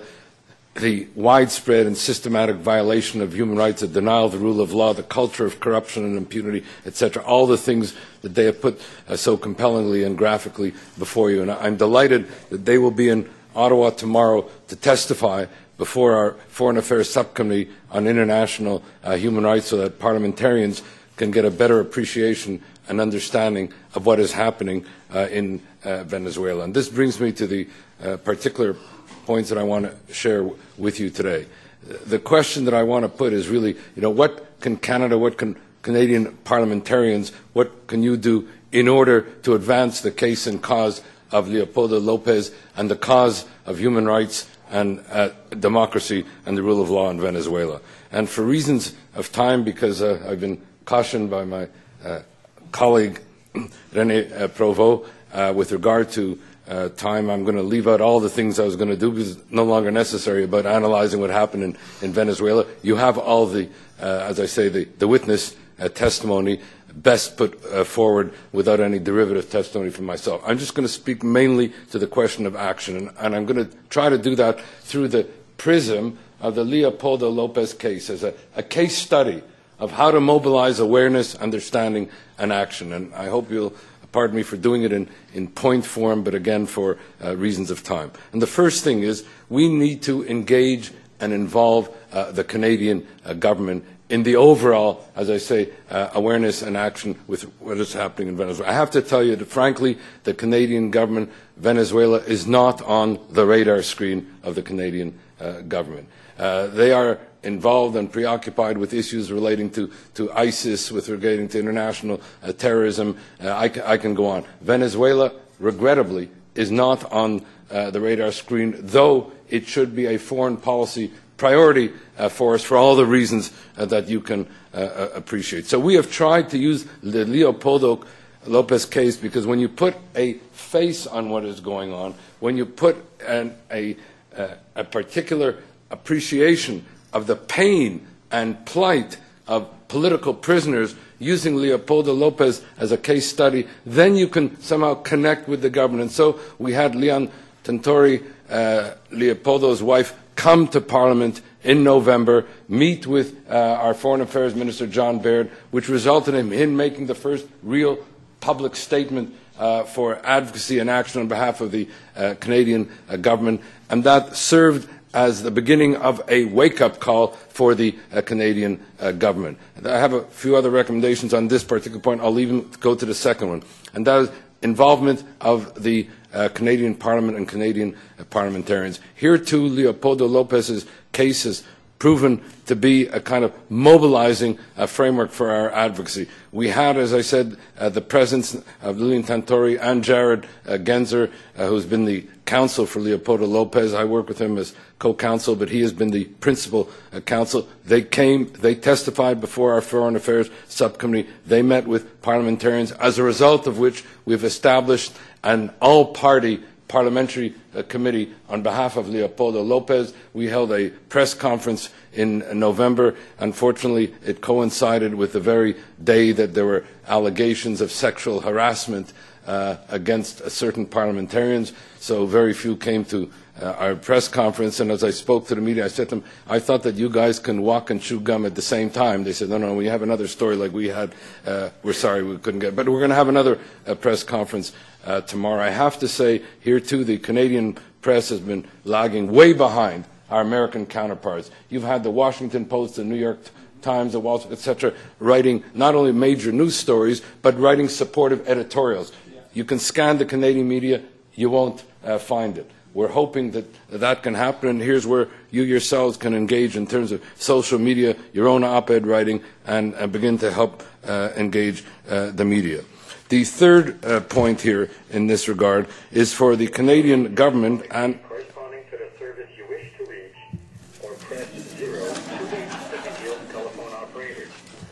the widespread and systematic violation of human rights, the denial of the rule of law, the culture of corruption and impunity, et cetera, all the things that they have put uh, so compellingly and graphically before you. And I'm delighted that they will be in Ottawa tomorrow to testify before our Foreign Affairs Subcommittee on International uh, Human Rights so that parliamentarians can get a better appreciation and understanding of what is happening uh, in uh, Venezuela. And this brings me to the uh, particular points that I want to share w with you today. The question that I want to put is really, you know, what can Canada, what can Canadian parliamentarians, what can you do in order to advance the case and cause of Leopoldo Lopez and the cause of human rights and uh, democracy and the rule of law in Venezuela? And for reasons of time, because uh, I've been cautioned by my uh, colleague René uh, Provost uh, with regard to uh, time, I'm going to leave out all the things I was going to do because it's no longer necessary about analyzing what happened in, in Venezuela. You have all the, uh, as I say, the, the witness uh, testimony best put uh, forward without any derivative testimony from myself. I'm just going to speak mainly to the question of action, and, and I'm going to try to do that through the prism of the Leopoldo Lopez case as a, a case study of how to mobilize awareness, understanding, and action. And I hope you'll pardon me for doing it in, in point form, but again for uh, reasons of time. And the first thing is we need to engage and involve uh, the Canadian uh, government in the overall, as I say, uh, awareness and action with what is happening in Venezuela. I have to tell you that, frankly, the Canadian government, Venezuela, is not on the radar screen of the Canadian uh, government. Uh, they are involved and preoccupied with issues relating to, to ISIS, with relating to international uh, terrorism. Uh, I, ca I can go on. Venezuela, regrettably, is not on uh, the radar screen, though it should be a foreign policy priority uh, for us for all the reasons uh, that you can uh, appreciate. So we have tried to use the Leopoldo Lopez case because when you put a face on what is going on, when you put an, a, uh, a particular appreciation of the pain and plight of political prisoners using Leopoldo Lopez as a case study, then you can somehow connect with the government. And so we had Leon Tentori, uh, Leopoldo's wife, come to Parliament in November, meet with uh, our Foreign Affairs Minister John Baird, which resulted in him making the first real public statement uh, for advocacy and action on behalf of the uh, Canadian uh, government. And that served as the beginning of a wake-up call for the uh, Canadian uh, government. And I have a few other recommendations on this particular point. I'll even go to the second one, and that is involvement of the uh, Canadian Parliament and Canadian uh, parliamentarians. Here too, Leopoldo Lopez's case has proven to be a kind of mobilizing uh, framework for our advocacy. We had, as I said, uh, the presence of Lilian Tantori and Jared uh, Genzer, uh, who's been the counsel for Leopoldo Lopez. I work with him as co-counsel, but he has been the principal uh, counsel. They came, they testified before our Foreign Affairs Subcommittee. They met with parliamentarians, as a result of which we've established an all-party parliamentary uh, committee on behalf of Leopoldo Lopez. We held a press conference in uh, November. Unfortunately, it coincided with the very day that there were allegations of sexual harassment uh, against uh, certain parliamentarians, so very few came to uh, our press conference. And as I spoke to the media, I said to them, I thought that you guys can walk and chew gum at the same time. They said, no, no, we have another story like we had. Uh, we're sorry we couldn't get it. But we're going to have another uh, press conference Uh, tomorrow. I have to say, here too, the Canadian press has been lagging way behind our American counterparts. You've had the Washington Post, the New York Times, the Wall Street, et cetera, writing not only major news stories, but writing supportive editorials. You can scan the Canadian media, you won't uh, find it. We're hoping that that can happen, and here's where you yourselves can engage in terms of social media, your own op-ed writing, and, and begin to help uh, engage uh, the media. The third uh, point here in this regard is for the Canadian government and corresponding to the service you wish to reach, or press zero to reach the video telephone operator.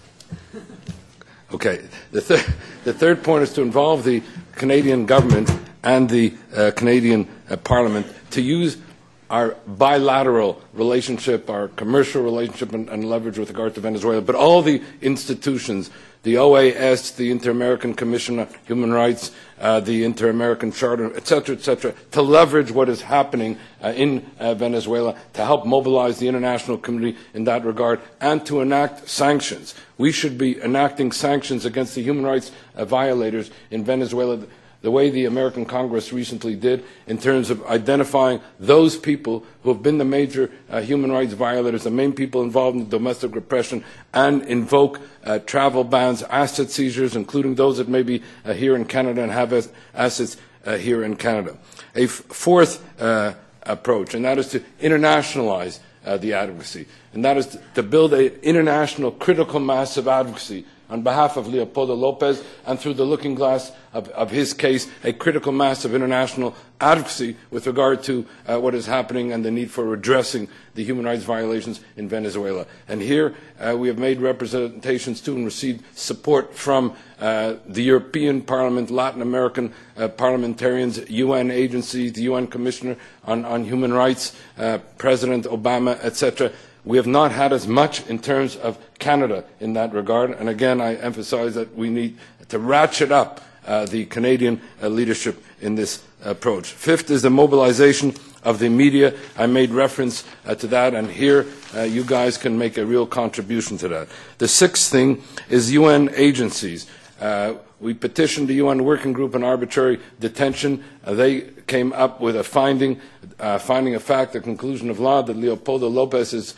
Okay. The, th the third point is to involve the Canadian government and the uh, Canadian uh, Parliament to use our bilateral relationship, our commercial relationship and, and leverage with regard to Venezuela, but all the institutions, the O A S, the Inter-American Commission on Human Rights, uh, the Inter-American Charter, et cetera, et cetera, to leverage what is happening uh, in uh, Venezuela, to help mobilize the international community in that regard, and to enact sanctions. We should be enacting sanctions against the human rights uh, violators in Venezuela, the way the American Congress recently did in terms of identifying those people who have been the major uh, human rights violators, the main people involved in domestic repression, and invoke uh, travel bans, asset seizures, including those that may be uh, here in Canada and have as assets uh, here in Canada. A f fourth uh, approach, and that is to internationalize uh, the advocacy, and that is to, to build an international critical mass of advocacy on behalf of Leopoldo Lopez, and through the looking glass of, of his case, a critical mass of international advocacy with regard to uh, what is happening and the need for redressing the human rights violations in Venezuela. And here uh, we have made representations to and received support from uh, the European Parliament, Latin American uh, parliamentarians, U N agencies, the U N Commissioner on, on Human Rights, uh, President Obama, et cetera. We have not had as much in terms of Canada in that regard, and again I emphasize that we need to ratchet up uh, the Canadian uh, leadership in this approach. Fifth is the mobilization of the media. I made reference uh, to that, and here uh, you guys can make a real contribution to that. The sixth thing is U N agencies. Uh, we petitioned the U N Working Group on Arbitrary Detention. Uh, they came up with a finding, uh, finding of fact, a conclusion of law, that Leopoldo Lopez's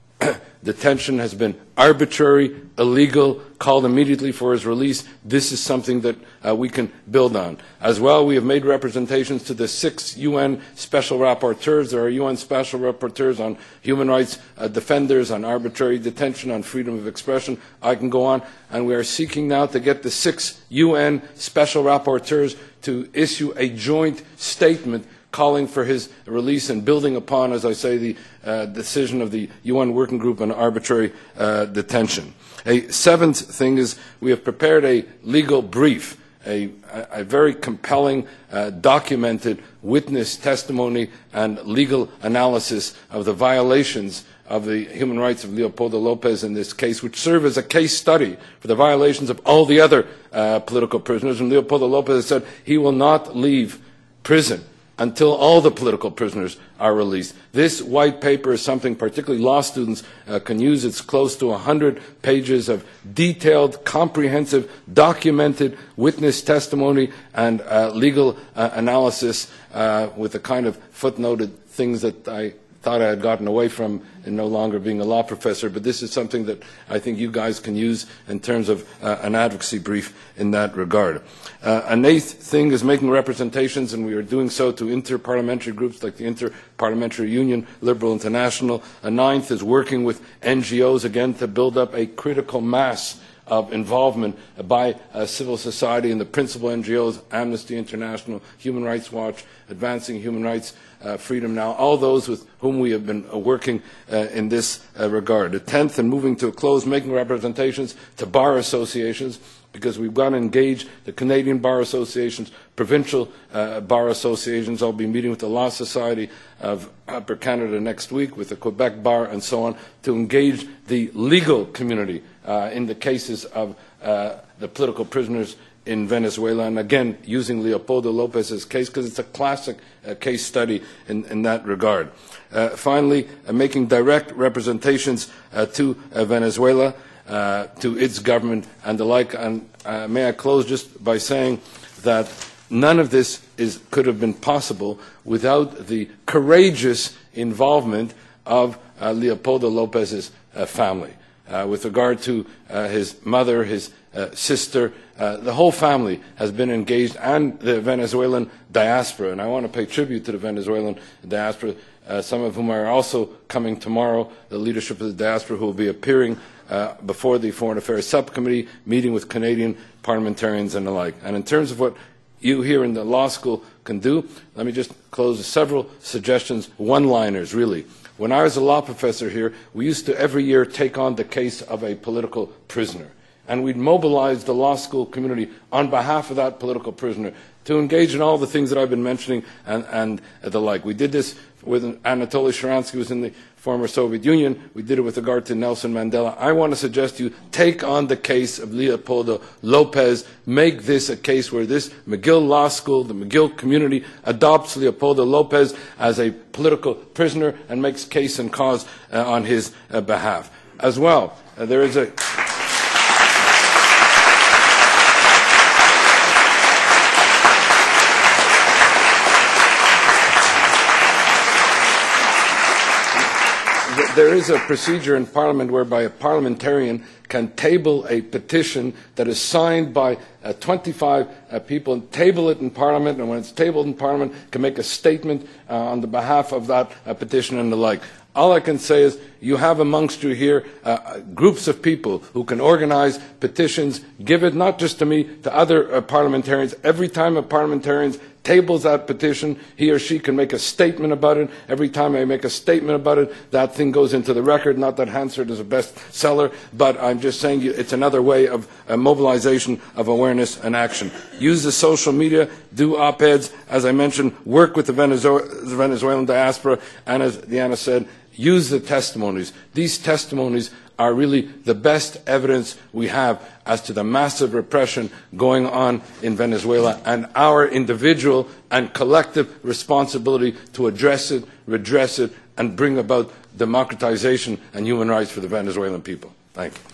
detention has been arbitrary, illegal, called immediately for his release. This is something that uh, we can build on. As well, we have made representations to the six U N special rapporteurs. There are U N special rapporteurs on human rights uh, defenders, on arbitrary detention, on freedom of expression. I can go on. And we are seeking now to get the six U N special rapporteurs to issue a joint statement calling for his release and building upon, as I say, the uh, decision of the U N Working Group on Arbitrary uh, Detention. A seventh thing is we have prepared a legal brief, a, a very compelling, uh, documented witness testimony and legal analysis of the violations of the human rights of Leopoldo Lopez in this case, which serve as a case study for the violations of all the other uh, political prisoners. And Leopoldo Lopez said he will not leave prison until all the political prisoners are released. This white paper is something particularly law students uh, can use. It's close to one hundred pages of detailed, comprehensive, documented witness testimony and uh, legal uh, analysis uh, with the kind of footnoted things that I thought I had gotten away from in no longer being a law professor, but this is something that I think you guys can use in terms of uh, an advocacy brief in that regard. Uh, an eighth thing is making representations, and we are doing so to inter-parliamentary groups like the Inter-Parliamentary Union, Liberal International. A ninth is working with N G Os, again, to build up a critical mass of involvement by uh, civil society and the principal N G Os, Amnesty International, Human Rights Watch, Advancing Human Rights uh, Freedom Now, all those with whom we have been uh, working uh, in this uh, regard. The tenth, and moving to a close, making representations to bar associations, because we've got to engage the Canadian Bar Associations, provincial uh, bar associations. I'll be meeting with the Law Society of Upper Canada next week, with the Quebec Bar and so on, to engage the legal community uh, in the cases of uh, the political prisoners in Venezuela, and again, using Leopoldo Lopez's case, because it's a classic uh, case study in, in that regard. Uh, finally, uh, making direct representations uh, to uh, Venezuela, uh, to its government and the like. And uh, may I close just by saying that none of this is, could have been possible without the courageous involvement of uh, Leopoldo Lopez's uh, family. Uh, with regard to uh, his mother, his uh, sister, uh, the whole family has been engaged, and the Venezuelan diaspora. And I want to pay tribute to the Venezuelan diaspora, uh, some of whom are also coming tomorrow, the leadership of the diaspora who will be appearing uh, before the Foreign Affairs Subcommittee, meeting with Canadian parliamentarians and the like. And in terms of what you here in the law school can do, let me just close with several suggestions, one-liners really. When I was a law professor here, we used to every year take on the case of a political prisoner. And we'd mobilize the law school community on behalf of that political prisoner to engage in all the things that I've been mentioning and, and the like. We did this with Anatoly Sharansky, who was in the former Soviet Union. We did it with regard to Nelson Mandela. I want to suggest to you, take on the case of Leopoldo Lopez. Make this a case where this McGill Law School, the McGill community, adopts Leopoldo Lopez as a political prisoner and makes case and cause uh, on his uh, behalf. As well, uh, there is a... There is a procedure in Parliament whereby a parliamentarian can table a petition that is signed by uh, twenty-five uh, people, and table it in Parliament, and when it's tabled in Parliament, can make a statement uh, on the behalf of that uh, petition and the like. All I can say is you have amongst you here uh, groups of people who can organize petitions, give it not just to me, to other uh, parliamentarians. Every time a parliamentarian tables that petition, he or she can make a statement about it. Every time I make a statement about it, that thing goes into the record. Not that Hansard is a bestseller, but I'm just saying you, it's another way of uh, mobilization of awareness and action. Use the social media, do op-eds, as I mentioned, work with the, Venezuela, the Venezuelan diaspora, and as Diana said, use the testimonies. These testimonies are really the best evidence we have as to the massive repression going on in Venezuela and our individual and collective responsibility to address it, redress it, and bring about democratization and human rights for the Venezuelan people. Thank you.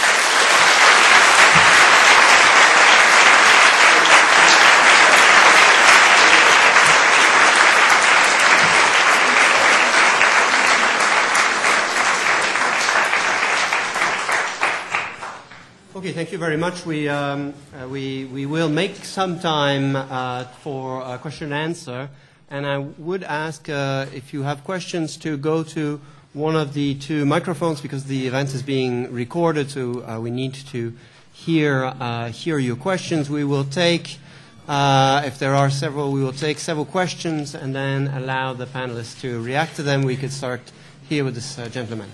Okay, thank you very much. We, um, uh, we, we will make some time uh, for uh, question and answer. And I would ask uh, if you have questions to go to one of the two microphones because the event is being recorded, so uh, we need to hear, uh, hear your questions. We will take, uh, if there are several, we will take several questions and then allow the panelists to react to them. We could start here with this uh, gentleman.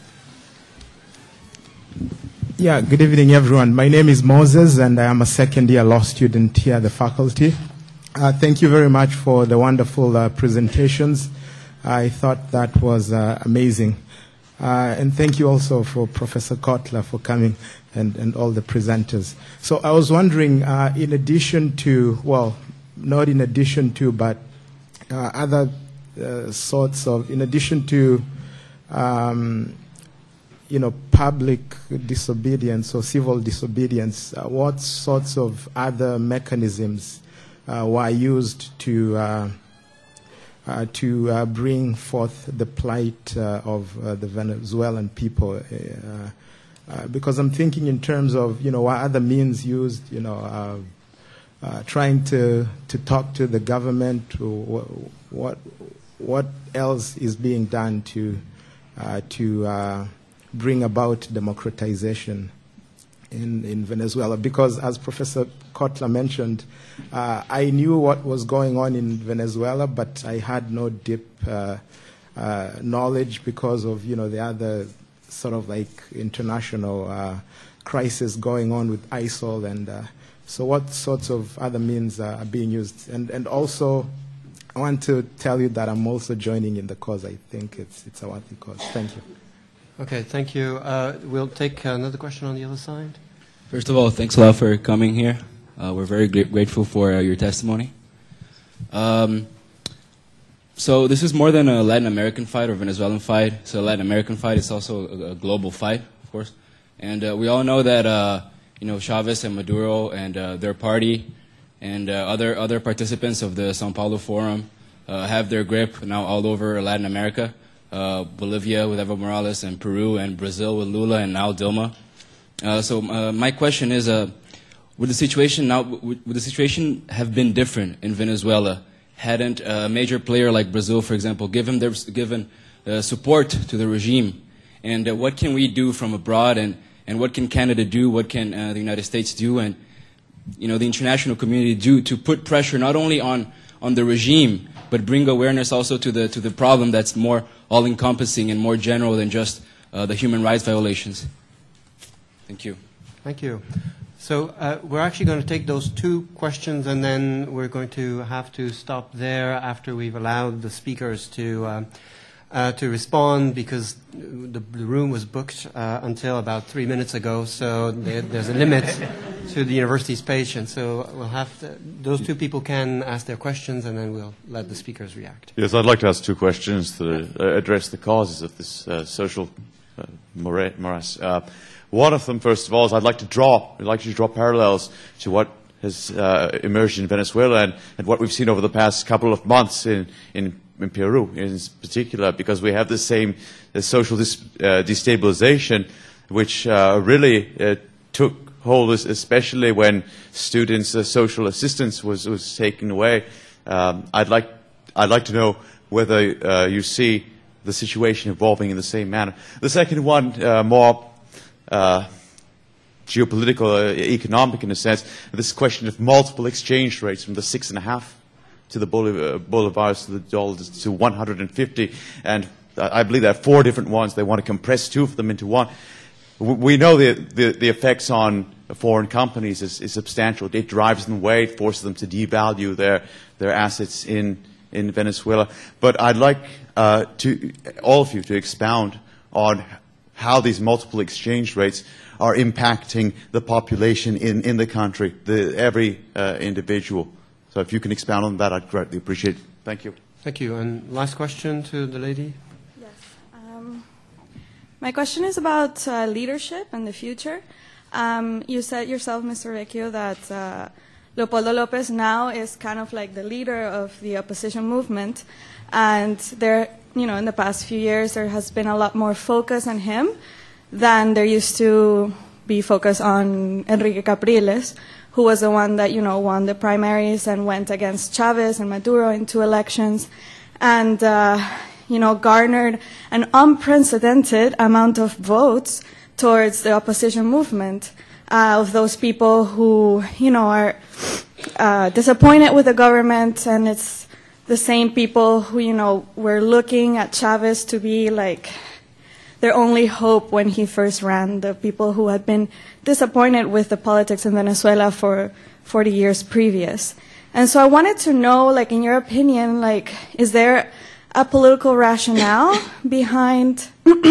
Yeah, good evening, everyone. My name is Moses, and I am a second-year law student here at the faculty. Uh, thank you very much for the wonderful uh, presentations. I thought that was uh, amazing. Uh, and thank you also for Professor Kotler for coming and, and all the presenters. So I was wondering, uh, in addition to, well, not in addition to, but uh, other uh, sorts of, in addition to, um, you know, public disobedience or civil disobedience, uh, what sorts of other mechanisms uh, were used to uh, uh, to uh, bring forth the plight uh, of uh, the Venezuelan people? Uh, uh, because I'm thinking in terms of, you know, what other means used, you know, uh, uh, trying to to talk to the government, what what else is being done to uh, to uh, bring about democratization in, in Venezuela. Because as Professor Kotler mentioned, uh, I knew what was going on in Venezuela, but I had no deep uh, uh, knowledge because of, you know, the other sort of like international uh, crisis going on with I S I L. And uh, so what sorts of other means uh, are being used? And, and also, I want to tell you that I'm also joining in the cause. I think it's, it's a worthy cause. Thank you. Okay, thank you. Uh, we'll take another question on the other side. First of all, thanks a lot for coming here. Uh, we're very gra- grateful for uh, your testimony. Um, so this is more than a Latin American fight or Venezuelan fight. It's a Latin American fight. It's also a, a global fight, of course. And uh, we all know that uh, you know, Chavez and Maduro and uh, their party and uh, other other participants of the Sao Paulo Forum uh, have their grip now all over Latin America. Uh, Bolivia with Evo Morales, and Peru and Brazil with Lula, and now Dilma. Uh, so uh, my question is, uh, would the situation now would, would the situation have been different in Venezuela hadn't a major player like Brazil, for example, given their given uh, support to the regime? And uh, what can we do from abroad, and and what can Canada do? What can uh, the United States do, and you know the international community do to put pressure not only on on the regime, but bring awareness also to the to the problem that's more all-encompassing and more general than just uh, the human rights violations? Thank you. Thank you. So uh, we're actually going to take those two questions, and then we're going to have to stop there after we've allowed the speakers to uh, uh, to respond, because the, the room was booked uh, until about three minutes ago. So there, there's a limit to the university's patience. So we'll have to, those two people can ask their questions, and then we'll let the speakers react. Yes, I'd like to ask two questions that uh, address the causes of this uh, social uh, morass. Uh, One of them, first of all, is I'd like to draw, I'd like to draw parallels to what has uh, emerged in Venezuela and, and what we've seen over the past couple of months in, in, in Peru, in particular, because we have the same uh, social dis, uh, destabilization, which uh, really uh, took hold, especially when students' uh, social assistance was, was taken away. Um, I'd like, I'd like to know whether uh, you see the situation evolving in the same manner. The second one, uh, more Uh, geopolitical, uh, economic in a sense, this question of multiple exchange rates from the six and a half to the boliv- uh, bolivars to the dollars to one hundred fifty, and uh, I believe there are four different ones. They want to compress two of them into one. W- we know the, the, the effects on foreign companies is, is substantial. It drives them away, it forces them to devalue their, their assets in, in Venezuela. But I'd like uh, to all of you to expound on how these multiple exchange rates are impacting the population in, in the country, the, every uh, individual. So if you can expound on that, I'd greatly appreciate it. Thank you. Thank you. And last question to the lady. Yes. Um, my question is about uh, leadership and the future. Um, you said yourself, Mister Vecchio, that uh, Leopoldo Lopez now is kind of like the leader of the opposition movement, and there, you know, in the past few years, there has been a lot more focus on him than there used to be focus on Enrique Capriles, who was the one that, you know, won the primaries and went against Chavez and Maduro in two elections, and, uh, you know, garnered an unprecedented amount of votes towards the opposition movement uh, of those people who, you know, are uh, disappointed with the government, and it's the same people who, you know, were looking at Chavez to be like their only hope when he first ran, the people who had been disappointed with the politics in Venezuela for forty years previous. And so I wanted to know, like, in your opinion, like, is there a political rationale behind,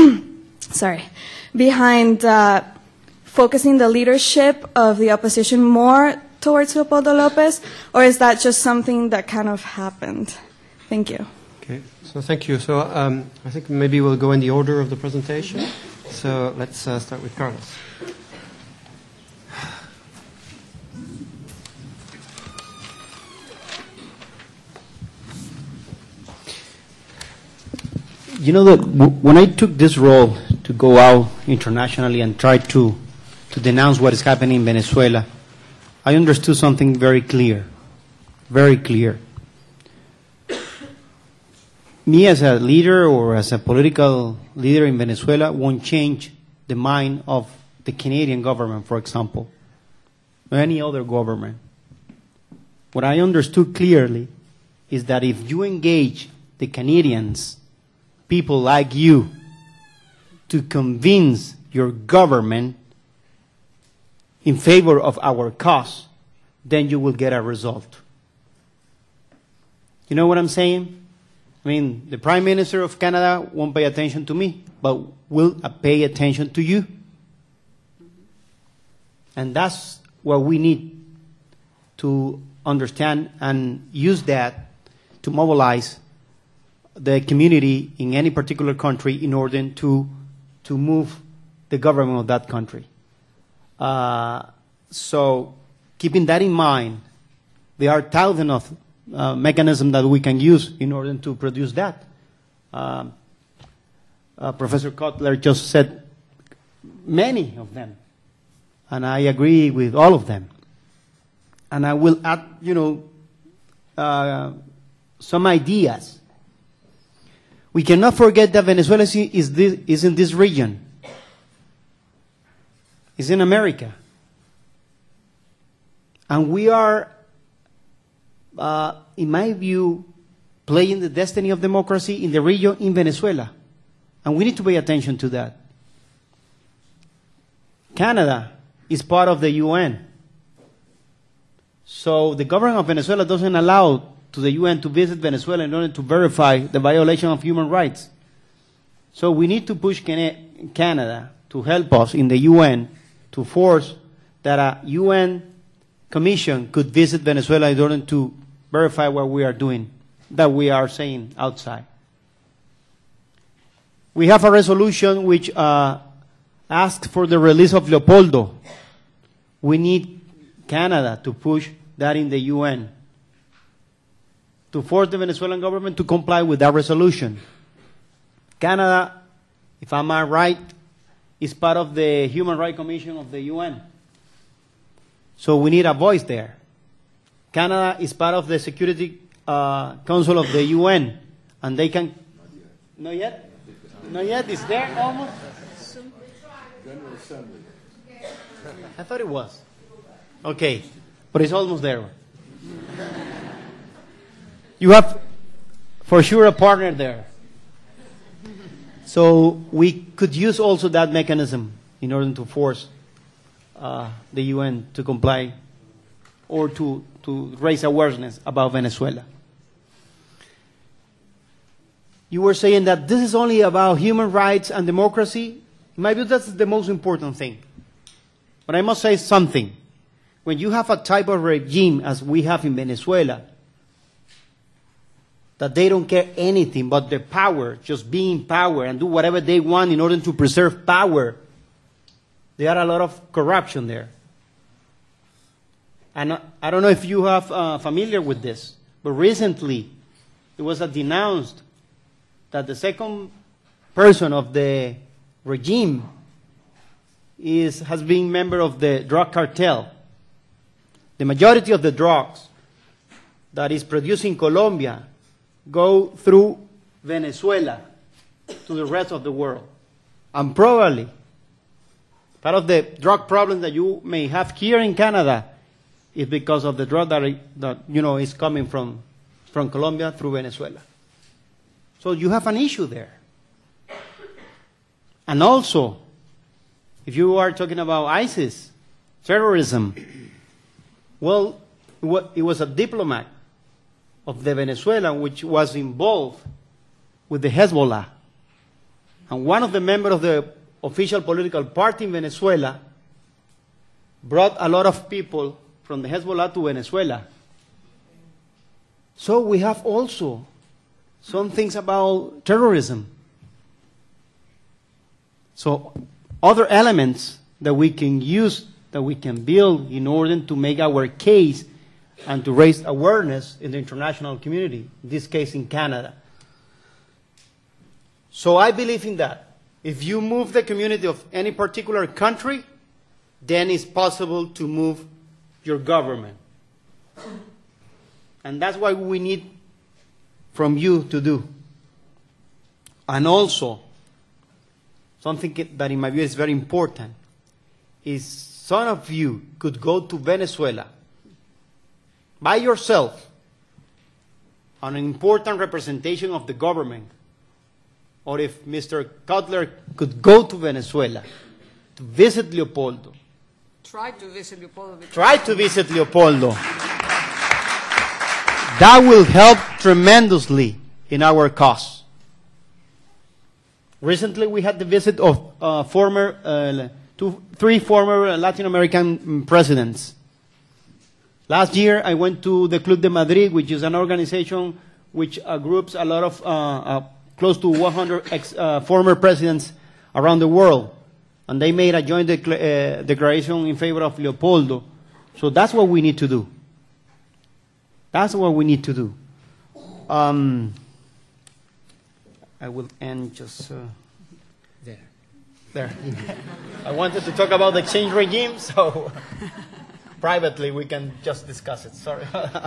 sorry, behind uh, focusing the leadership of the opposition more towards Leopoldo Lopez, or is that just something that kind of happened? Thank you. Okay, so thank you. So um, I think maybe we'll go in the order of the presentation. So let's uh, start with Carlos. You know that w- when I took this role to go out internationally and try to, to denounce what is happening in Venezuela, I understood something very clear, very clear. Me as a leader or as a political leader in Venezuela won't change the mind of the Canadian government, for example, or any other government. What I understood clearly is that if you engage the Canadians, people like you, to convince your government in favor of our cause, then you will get a result. You know what I'm saying? I mean, the Prime Minister of Canada won't pay attention to me, but will pay attention to you. And that's what we need to understand and use that to mobilize the community in any particular country in order to, to move the government of that country. Uh, so keeping that in mind, there are thousands of uh, mechanisms that we can use in order to produce that. Um, uh, Professor Kotler just said many of them, and I agree with all of them. And I will add, you know, uh, some ideas. We cannot forget that Venezuela is, is, this, is in this region. It's in America. And we are, uh, in my view, playing the destiny of democracy in the region in Venezuela. And we need to pay attention to that. Canada is part of the U N. So the government of Venezuela doesn't allow to the U N to visit Venezuela in order to verify the violation of human rights. So we need to push Canada to help us in the U N to force that a U N commission could visit Venezuela in order to verify what we are doing, that we are saying outside. We have a resolution which uh, asks for the release of Leopoldo. We need Canada to push that in the U N, to force the Venezuelan government to comply with that resolution. Canada, if I'm right, is part of the Human Rights Commission of the U N. So we need a voice there. Canada is part of the Security uh, Council of the U N, and they can... Not yet? Not yet? It's there almost? General Assembly. I thought it was. Okay, but it's almost there. You have, for sure, a partner there. So we could use also that mechanism in order to force uh, the U N to comply or to, to raise awareness about Venezuela. You were saying that this is only about human rights and democracy. In my view, that's the most important thing. But I must say something. When you have a type of regime as we have in Venezuela, that they don't care anything but their power, just be in power and do whatever they want in order to preserve power, there are a lot of corruption there. And I don't know if you are uh, familiar with this, but recently it was uh, denounced that the second person of the regime is, has been member of the drug cartel. The majority of the drugs that is produced in Colombia go through Venezuela to the rest of the world. And probably part of the drug problem that you may have here in Canada is because of the drug that, that you know, is coming from, from Colombia through Venezuela. So you have an issue there. And also, if you are talking about ISIS, terrorism, well, it was a diplomat of the Venezuela which was involved with the Hezbollah. And one of the members of the official political party in Venezuela brought a lot of people from the Hezbollah to Venezuela. So we have also some things about terrorism. So other elements that we can use, that we can build in order to make our case and to raise awareness in the international community, in this case in Canada. So I believe in that. If you move the community of any particular country, then it's possible to move your government. And that's what we need from you to do. And also, something that in my view is very important, is some of you could go to Venezuela by yourself on an important representation of the government, or if Mister Cutler could go to Venezuela to visit Leopoldo. Try to visit Leopoldo. Try to visit Leopoldo. That will help tremendously in our cause. Recently we had the visit of uh, former, uh, two, three former Latin American presidents. Last year I went to the Club de Madrid, which is an organization which uh, groups a lot of, uh, uh, close to one hundred ex, uh, former presidents around the world. And they made a joint decla- uh, declaration in favor of Leopoldo. So that's what we need to do. That's what we need to do. Um, I will end just uh, there. There. I wanted to talk about the exchange regime, so privately we can just discuss it. Sorry.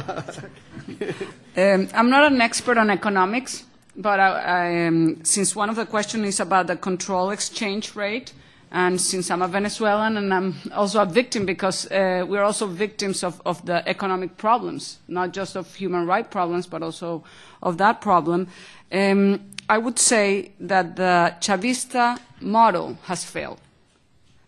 um, I'm not an expert on economics, but I, I, um, since one of the questions is about the control exchange rate, and since I'm a Venezuelan and I'm also a victim because uh, we're also victims of, of the economic problems, not just of human rights problems, but also of that problem, um, I would say that the Chavista model has failed.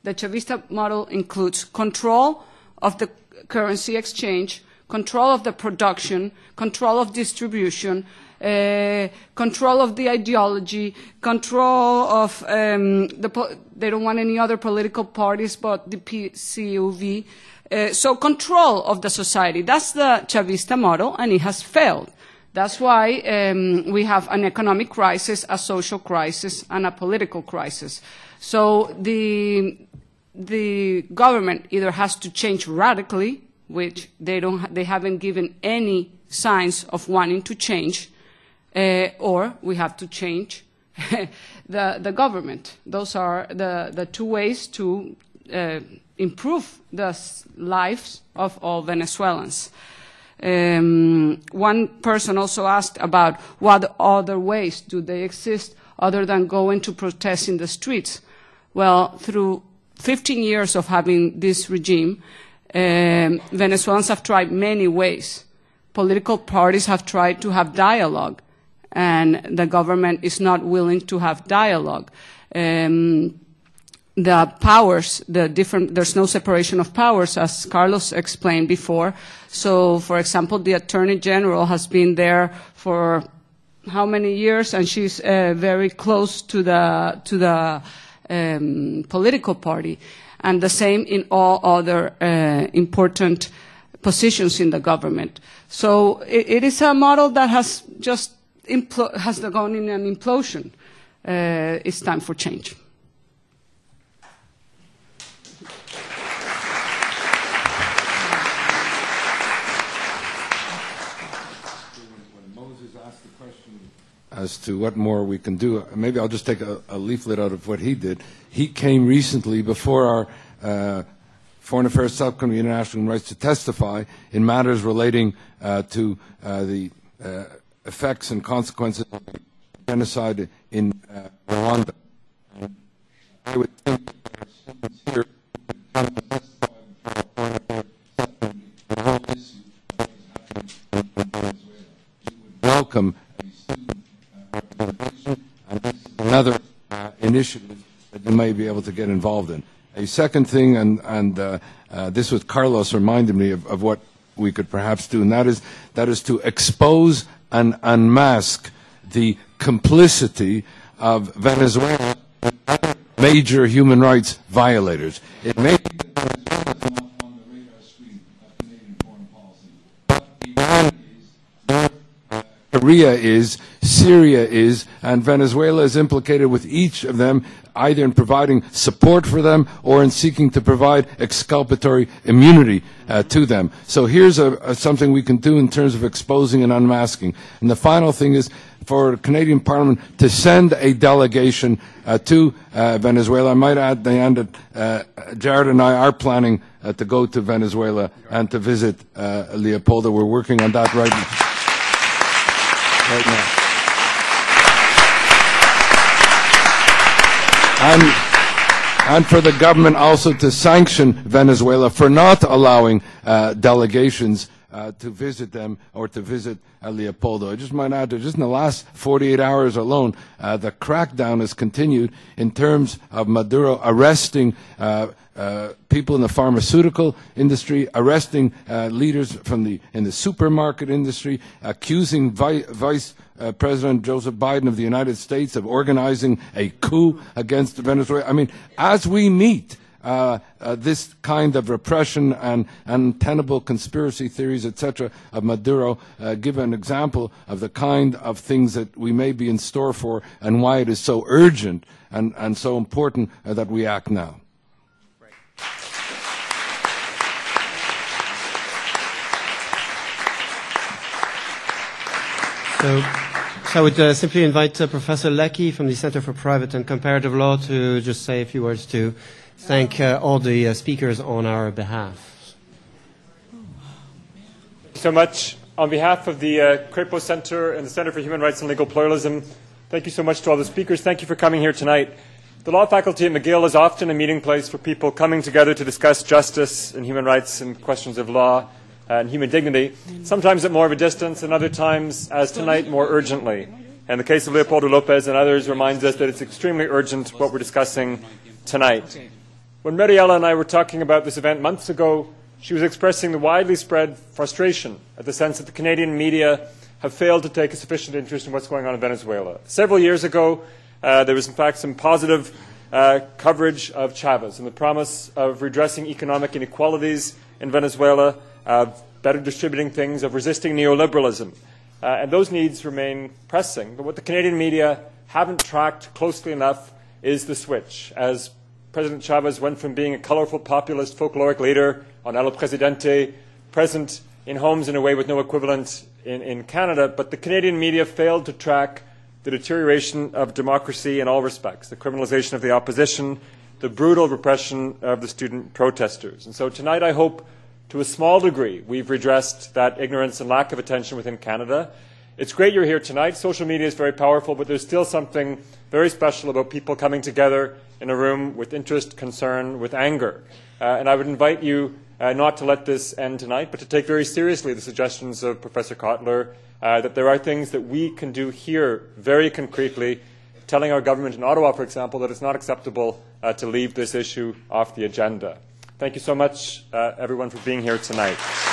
The Chavista model includes control of the currency exchange, control of the production, control of distribution, uh, control of the ideology, control of um, the po they don't want any other political parties but the P C U V. Uh, so control of the society. That's the Chavista model, and it has failed. That's why um, we have an economic crisis, a social crisis, and a political crisis. So the, the government either has to change radically, which they, don't ha they haven't given any signs of wanting to change, uh, or we have to change the, the government. Those are the, the two ways to uh, improve the lives of all Venezuelans. Um, one person also asked about what other ways do they exist other than going to protest in the streets. Well, through fifteen years of having this regime, um, Venezuelans have tried many ways. Political parties have tried to have dialogue, and the government is not willing to have dialogue. Um, the powers, the different, there's no separation of powers, as Carlos explained before. So, for example, the Attorney General has been there for how many years, and she's uh, very close to the, to the um, political party. And the same in all other uh, important positions in the government. So it, it is a model that has just impl has gone in an implosion. Uh, it's time for change. As to what more we can do. Maybe I'll just take a, a leaflet out of what he did. He came recently before our uh, Foreign Affairs Subcommittee on International Human Rights to testify in matters relating uh, to uh, the uh, effects and consequences of genocide in uh, Rwanda. And I would think here welcome another uh, initiative that you may be able to get involved in. A second thing, and, and uh, uh, this was Carlos reminded me of, of what we could perhaps do, and that is, that is to expose and unmask the complicity of Venezuela and other major human rights violators. It may be that Venezuela is not on the radar screen of Canadian foreign policy, but Iran is, North Korea is, Syria is, and Venezuela is implicated with each of them, either in providing support for them or in seeking to provide exculpatory immunity uh, to them. So here's a, a, something we can do in terms of exposing and unmasking. And the final thing is for Canadian Parliament to send a delegation uh, to uh, Venezuela. I might add, Diane, that uh, Jared and I are planning uh, to go to Venezuela and to visit uh, Leopoldo. We're working on that right now. Right now. And, and for the government also to sanction Venezuela for not allowing uh, delegations uh, to visit them or to visit uh, Leopoldo. I just might add that just in the last forty-eight hours alone, uh, the crackdown has continued in terms of Maduro arresting uh, uh, people in the pharmaceutical industry, arresting uh, leaders from the in the supermarket industry, accusing vi vice Uh, President Joseph Biden of the United States of organizing a coup against Venezuela. I mean, as we meet uh, uh, this kind of repression and untenable conspiracy theories, et cetera, of Maduro, uh, give an example of the kind of things that we may be in store for and why it is so urgent and, and so important uh, that we act now. So, so I would uh, simply invite uh, Professor Leckie from the Center for Private and Comparative Law to just say a few words to thank uh, all the uh, speakers on our behalf. Thank you so much. On behalf of the uh, Crapo Center and the Center for Human Rights and Legal Pluralism, thank you so much to all the speakers. Thank you for coming here tonight. The law faculty at McGill is often a meeting place for people coming together to discuss justice and human rights and questions of law and human dignity, sometimes at more of a distance and other times, as tonight, more urgently. And the case of Leopoldo Lopez and others reminds us that it's extremely urgent what we're discussing tonight. When Mariela and I were talking about this event months ago, she was expressing the widely spread frustration at the sense that the Canadian media have failed to take a sufficient interest in what's going on in Venezuela. Several years ago, uh, there was in fact some positive uh, coverage of Chavez and the promise of redressing economic inequalities in Venezuela, of better distributing things, of resisting neoliberalism. Uh, and those needs remain pressing. But what the Canadian media haven't tracked closely enough is the switch. As President Chavez went from being a colorful populist folkloric leader on El Presidente, present in homes in a way with no equivalent in, in Canada, but the Canadian media failed to track the deterioration of democracy in all respects, the criminalization of the opposition, the brutal repression of the student protesters. And so tonight I hope, to a small degree, we've redressed that ignorance and lack of attention within Canada. It's great you're here tonight. Social media is very powerful, but there's still something very special about people coming together in a room with interest, concern, with anger. Uh, and I would invite you uh, not to let this end tonight, but to take very seriously the suggestions of Professor Kotler, uh, that there are things that we can do here very concretely, telling our government in Ottawa, for example, that it's not acceptable uh, to leave this issue off the agenda. Thank you so much, uh, everyone, for being here tonight.